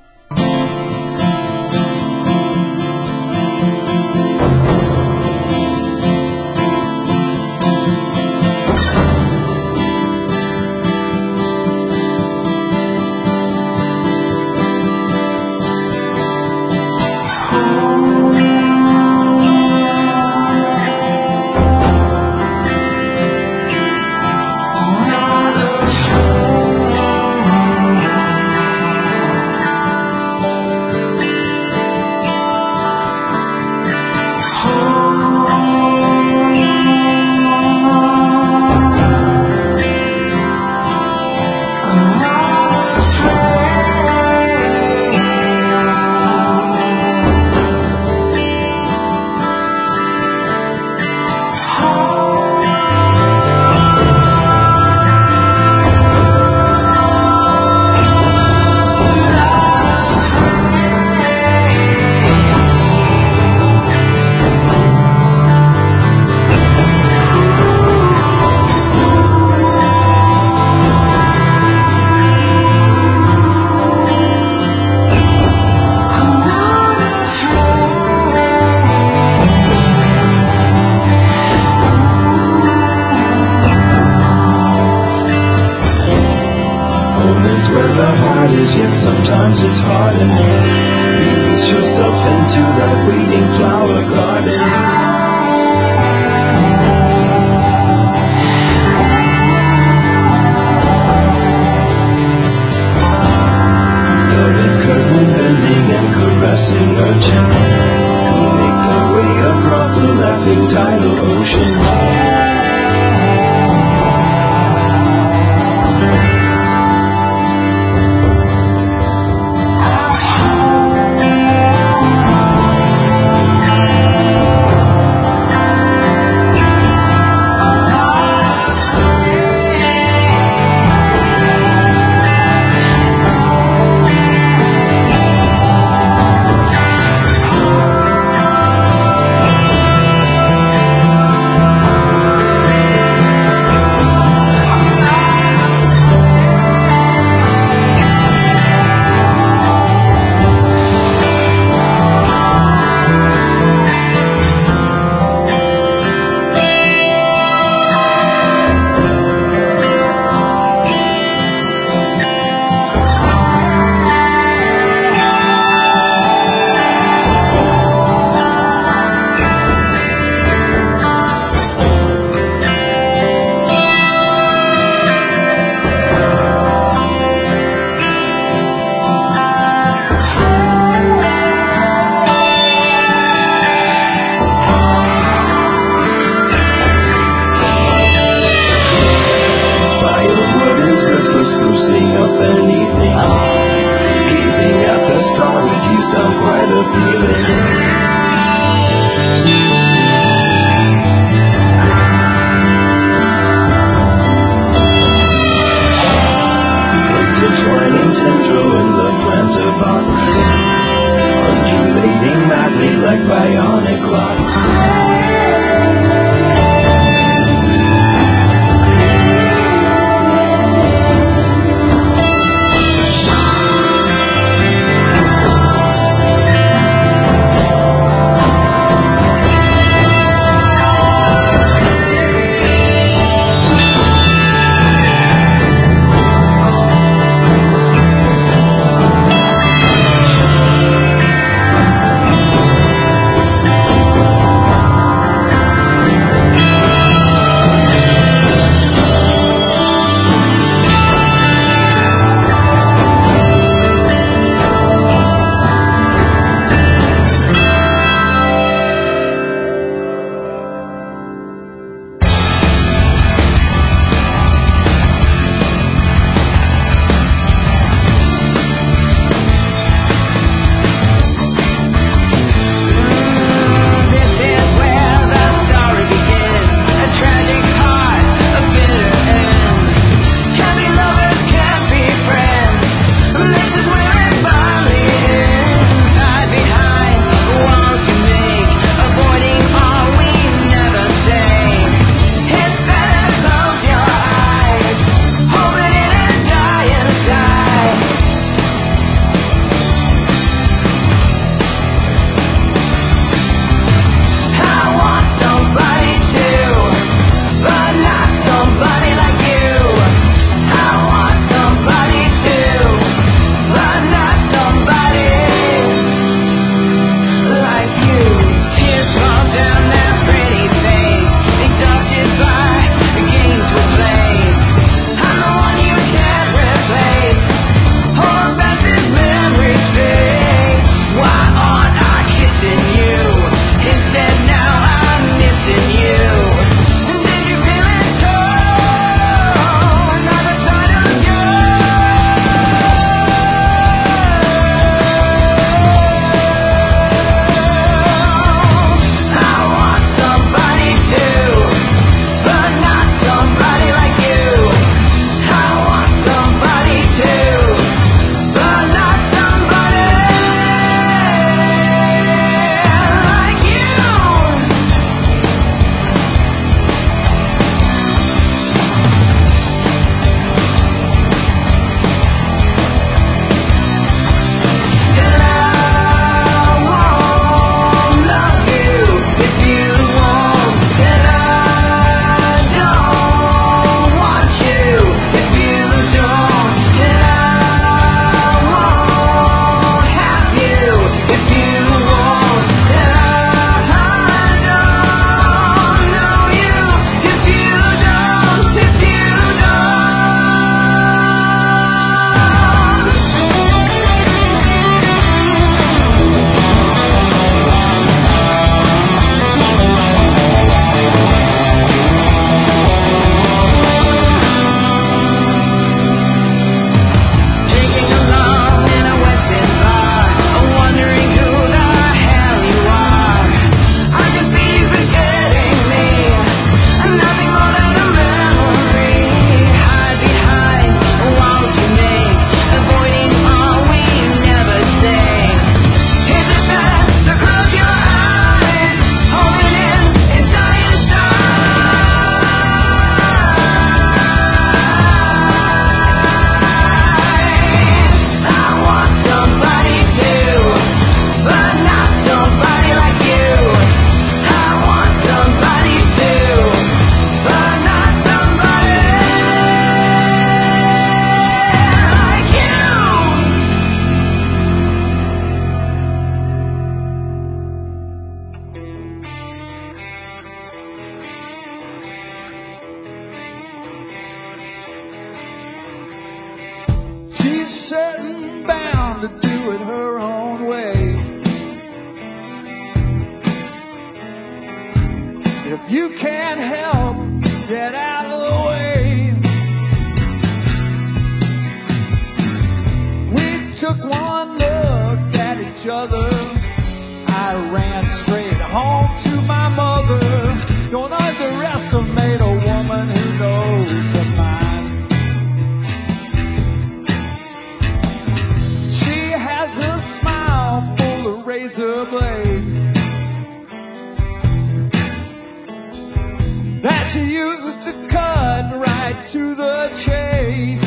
she's certain bound to do it her own way. If you can't help, get out of the way. We took one look at each other. I ran straight home to my mother. Don't underestimate a woman who knows her mind. She has a smile full of razor blades that she uses to cut right to the chase.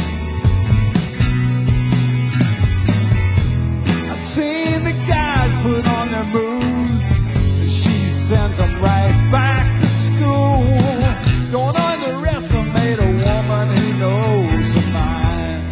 I've seen the guys put on their moves, and she sends them right back to school. Don't underestimate a woman who knows her mind.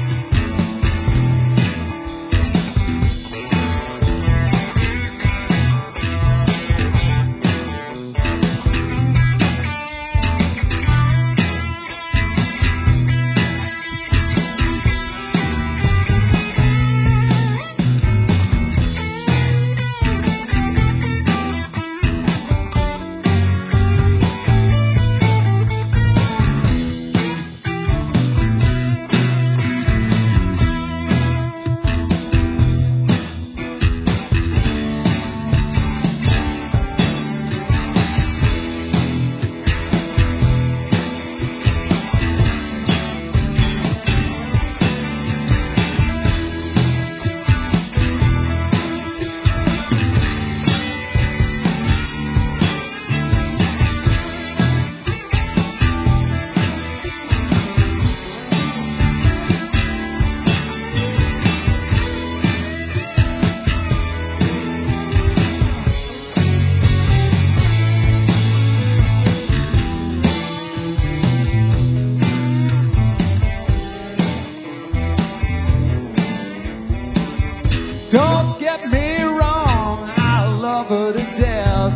Don't get me wrong, I love her to death.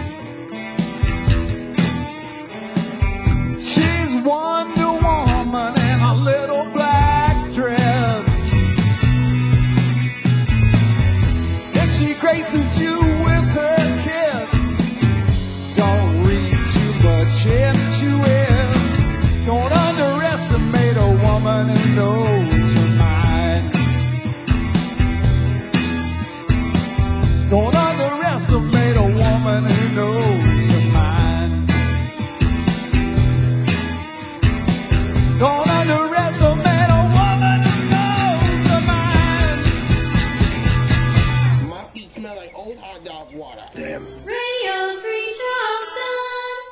She's Wonder Woman in a little black dress. If she graces you with her kiss, don't read too much into it. Don't underestimate a woman who knows her mind. Don't underestimate a woman who knows her mind. Don't underestimate a woman who knows her mind. My feet smell like old hot dog water. Damn. Radio Free Charleston.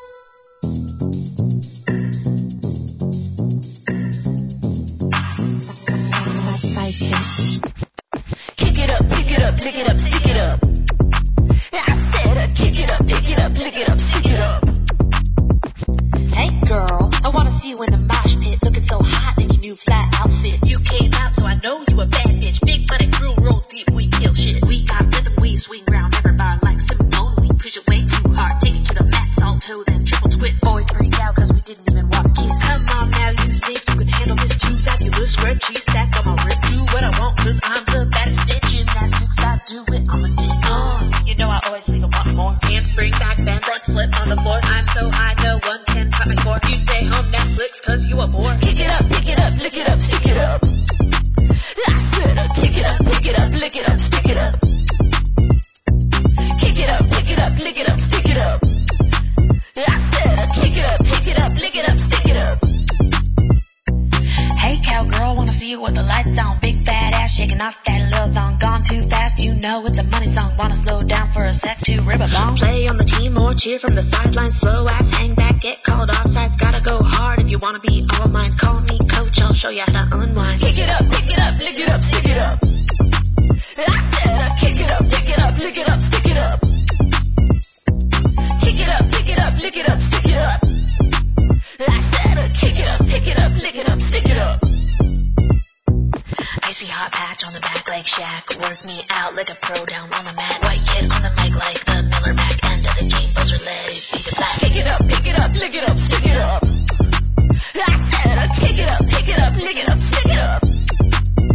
Kick it up, pick it up, lick it up, stick it up. I said, kick it up, pick it up, lick it up, stick it up. Hey girl, I wanna see you in the mosh pit, looking so hot in your new fly outfit. You came out, so I know you a bad bitch. Big money crew, roll deep, we kill shit. We got rhythm, we swing round everybody like Simone. We push it way too hard, take it to the max, alto, then triple twist. Boys freak out 'cause we didn't even walk kiss. Come on now, you think you can handle this too fabulous? Square cheese stack, I'ma rip, do what I want 'cause I'm the baddest bitch. Gymnastics, I do it on the dick. You know I always leave a want more. Handspring, back bend, front flip on the floor. I'm so high, no one can cut my score. You stay home, Netflix, 'cause you a bore. Kick it up, pick it up, lick it up, stick it up. I said, kick it up, pick it up, lick it up, stick it up. Kick it up, pick it up, lick it up, stick it up. I said, kick it up, pick it up, lick it up, stick it up. Hey cowgirl, wanna see you with the lights on. Big fat ass shaking off that little thong. Gone too fast, you know it's a money song. Wanna slow down for a sec to rip along. Play on the team or cheer from the sidelines. Slow ass, hang back, get called offsides. Gotta go hard if you wanna be all mine. Call me coach, I'll show you how to unwind. Kick it up, pick it up, lick it up, stick it up. I said, kick it up, pick it up, lick it up, stick it up. Kick it up, pick it up, lick it up, stick it up. I said, kick it up, pick it up, lick it up, stick it up. Icy hot patch on the back like Shaq. Work me out like a pro down on the mat. White kid on the mic like the Miller Mac. End of the game, buzzer let it be the black. Pick it up, lick it up, stick it up. I said, kick it up, lick it up, stick it up.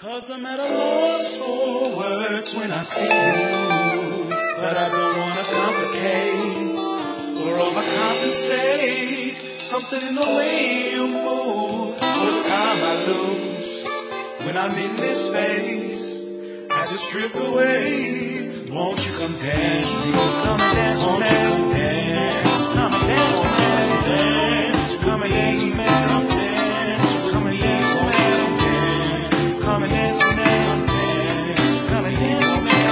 'Cause I'm at a loss for words when I see you, but I don't wanna complicate or overcompensate. Something in the way you move, or the time I lose when I'm in this space. I just drift away. Won't you come dance with me? Come and dance with me. Won't you come dance? Come and dance with me. Come and dance with me. Come dance. Come and dance with me. Come and dance with me. Come and dance with me.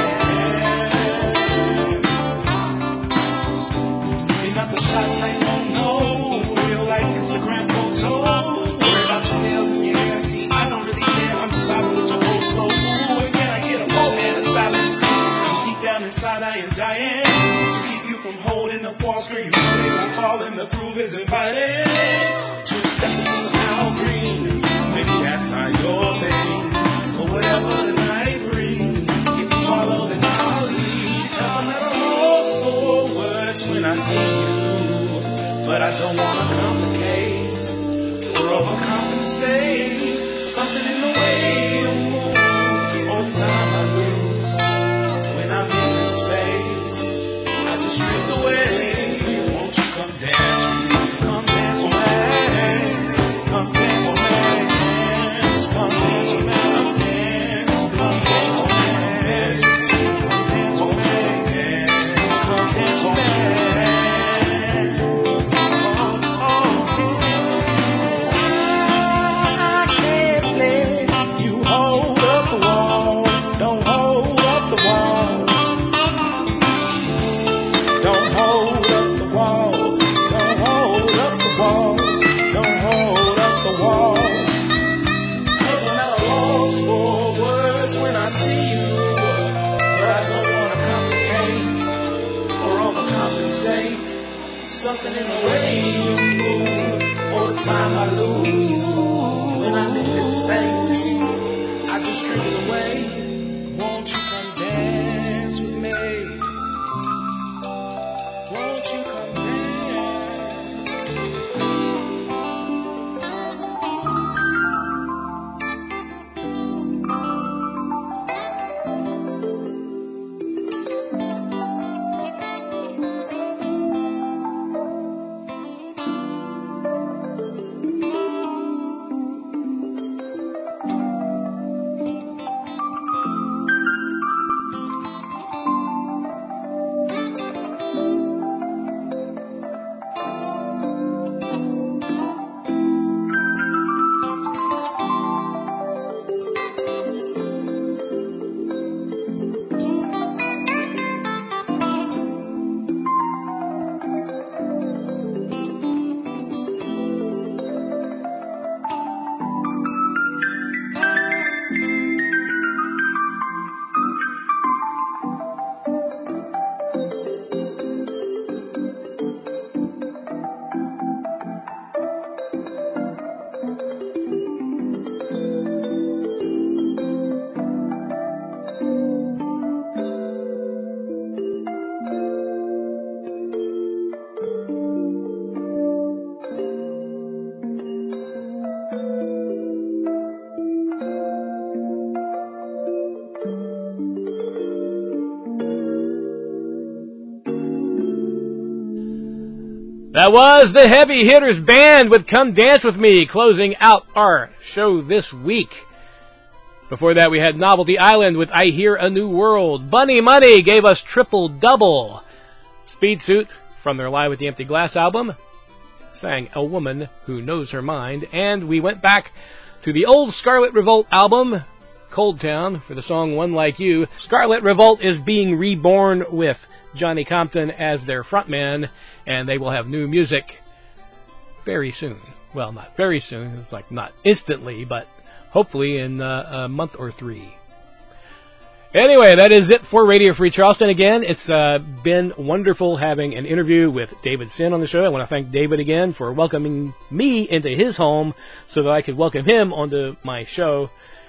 You're not the shot type, no. Real life Instagram photo. Worry about your nails and your hair. See, I don't really care. I'm just vibing with your whole soul. Ooh, and can I get a moment of silence? 'Cause deep down inside I am dying to keep you from holding the walls, girl. You know they won't fall and the groove is inviting. To step into some Al Green. Maybe that's not your thing. Or whatever the night brings. If you follow, then I'll lead. 'Cause I'm at a loss for words when I see you, but I don't wanna complicate or overcompensate. Something in the way you move, all the time I lose when I'm in this space. I just drift away. Won't you come dance with me? Come dance with me. Come dance with me. Come dance with me. Come dance. Come dance with me. Come dance with me. Come dance with me. Oh, I can't let you hold up the wall. Don't hold up the wall. Don't hold up the wall. Don't hold up the wall. Don't hold up the wall. 'Cause I'm at a loss for words when I see you, but I don't wanna complicate or overcompensate. Something in the way you move, all the time I lose when I'm in this space. I just drift away. Won't you come dance with me? Won't you come dance? That was the Heavy Hitters Band with Come Dance With Me, closing out our show this week. Before that, we had Novelty Island with I Hear a New World. Bunny Money gave us Triple Double. Speed Suit, from their Live with the Empty Glass album, sang A Woman Who Knows Her Mind. And we went back to the old Scarlet Revolt album, Cold Town, for the song One Like You. Scarlet Revolt is being reborn with Johnny Compton as their frontman, and they will have new music very soon. Well, not very soon. It's like not instantly, but hopefully in a month or 3. Anyway, that is it for Radio Free Charleston. Again, it's been wonderful having an interview with David Sin on the show. I want to thank David again for welcoming me into his home so that I could welcome him onto my show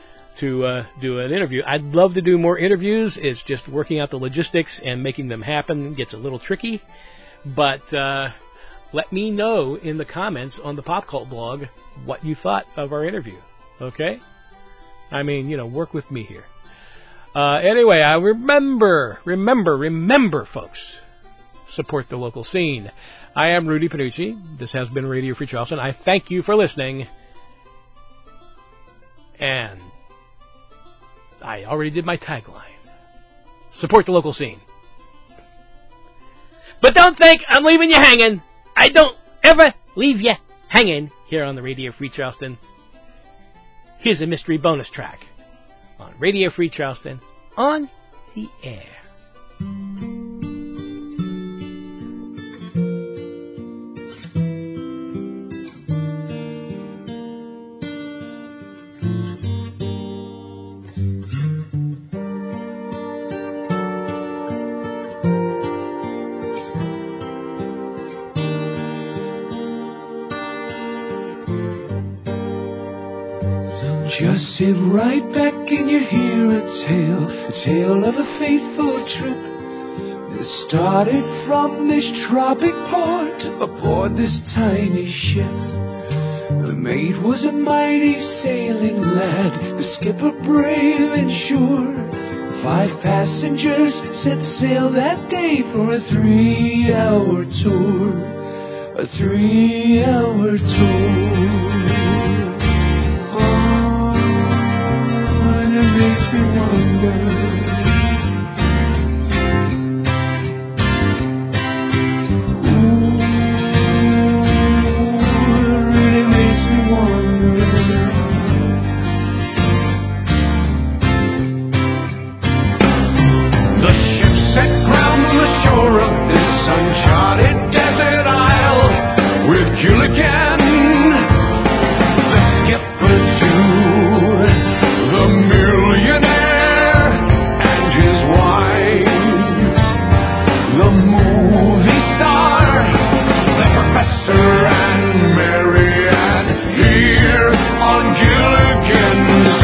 to do an interview. I'd love to do more interviews. It's just working out the logistics and making them happen gets a little tricky. But let me know in the comments on the Pop Cult blog what you thought of our interview. Okay? I mean, work with me here. Anyway, I remember, folks. Support the local scene. I am Rudy Panucci. This has been Radio Free Charleston. I thank you for listening. And I already did my tagline. Support the local scene. But don't think I'm leaving you hanging. I don't ever leave you hanging here on the Radio Free Charleston. Here's a mystery bonus track on Radio Free Charleston on the air. Just sit right back and you hear a tale of a fateful trip that started from this tropic port aboard this tiny ship. The mate was a mighty sailing lad, the skipper brave and sure. 5 passengers set sail that day for a 3-hour tour, a 3-hour tour. Makes me wonder. Ooh, it really makes me wonder. The ship set ground on the shore of this uncharted desert isle with Gilligan, the skipper too. The millionaire and his wife, the movie star, the professor and Marianne, here on Gilligan's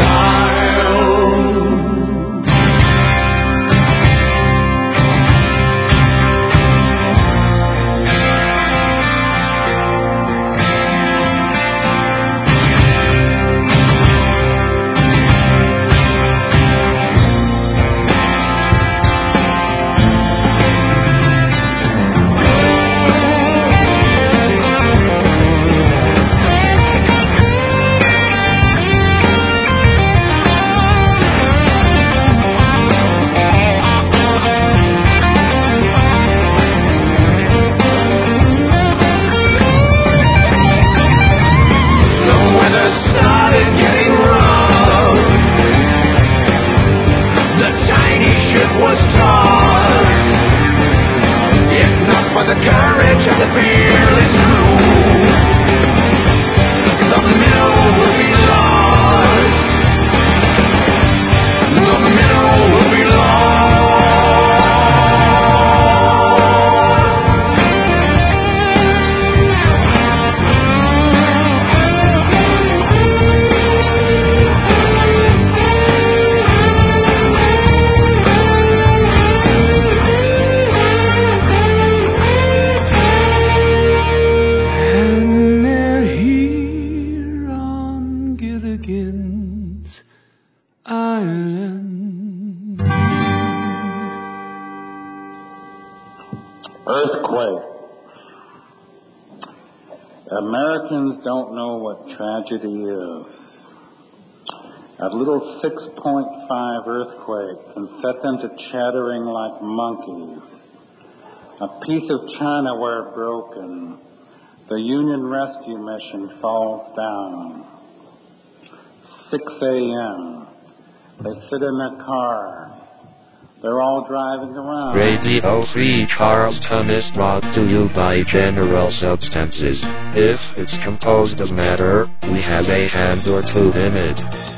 Americans don't know what tragedy is. A little 6.5 earthquake can set them to chattering like monkeys. A piece of chinaware broken. The Union Rescue Mission falls down. 6 a.m. They sit in their cars. They're all driving around. Radio Free Charleston is brought to you by General Substances. If it's composed of matter, we have a hand or two in it.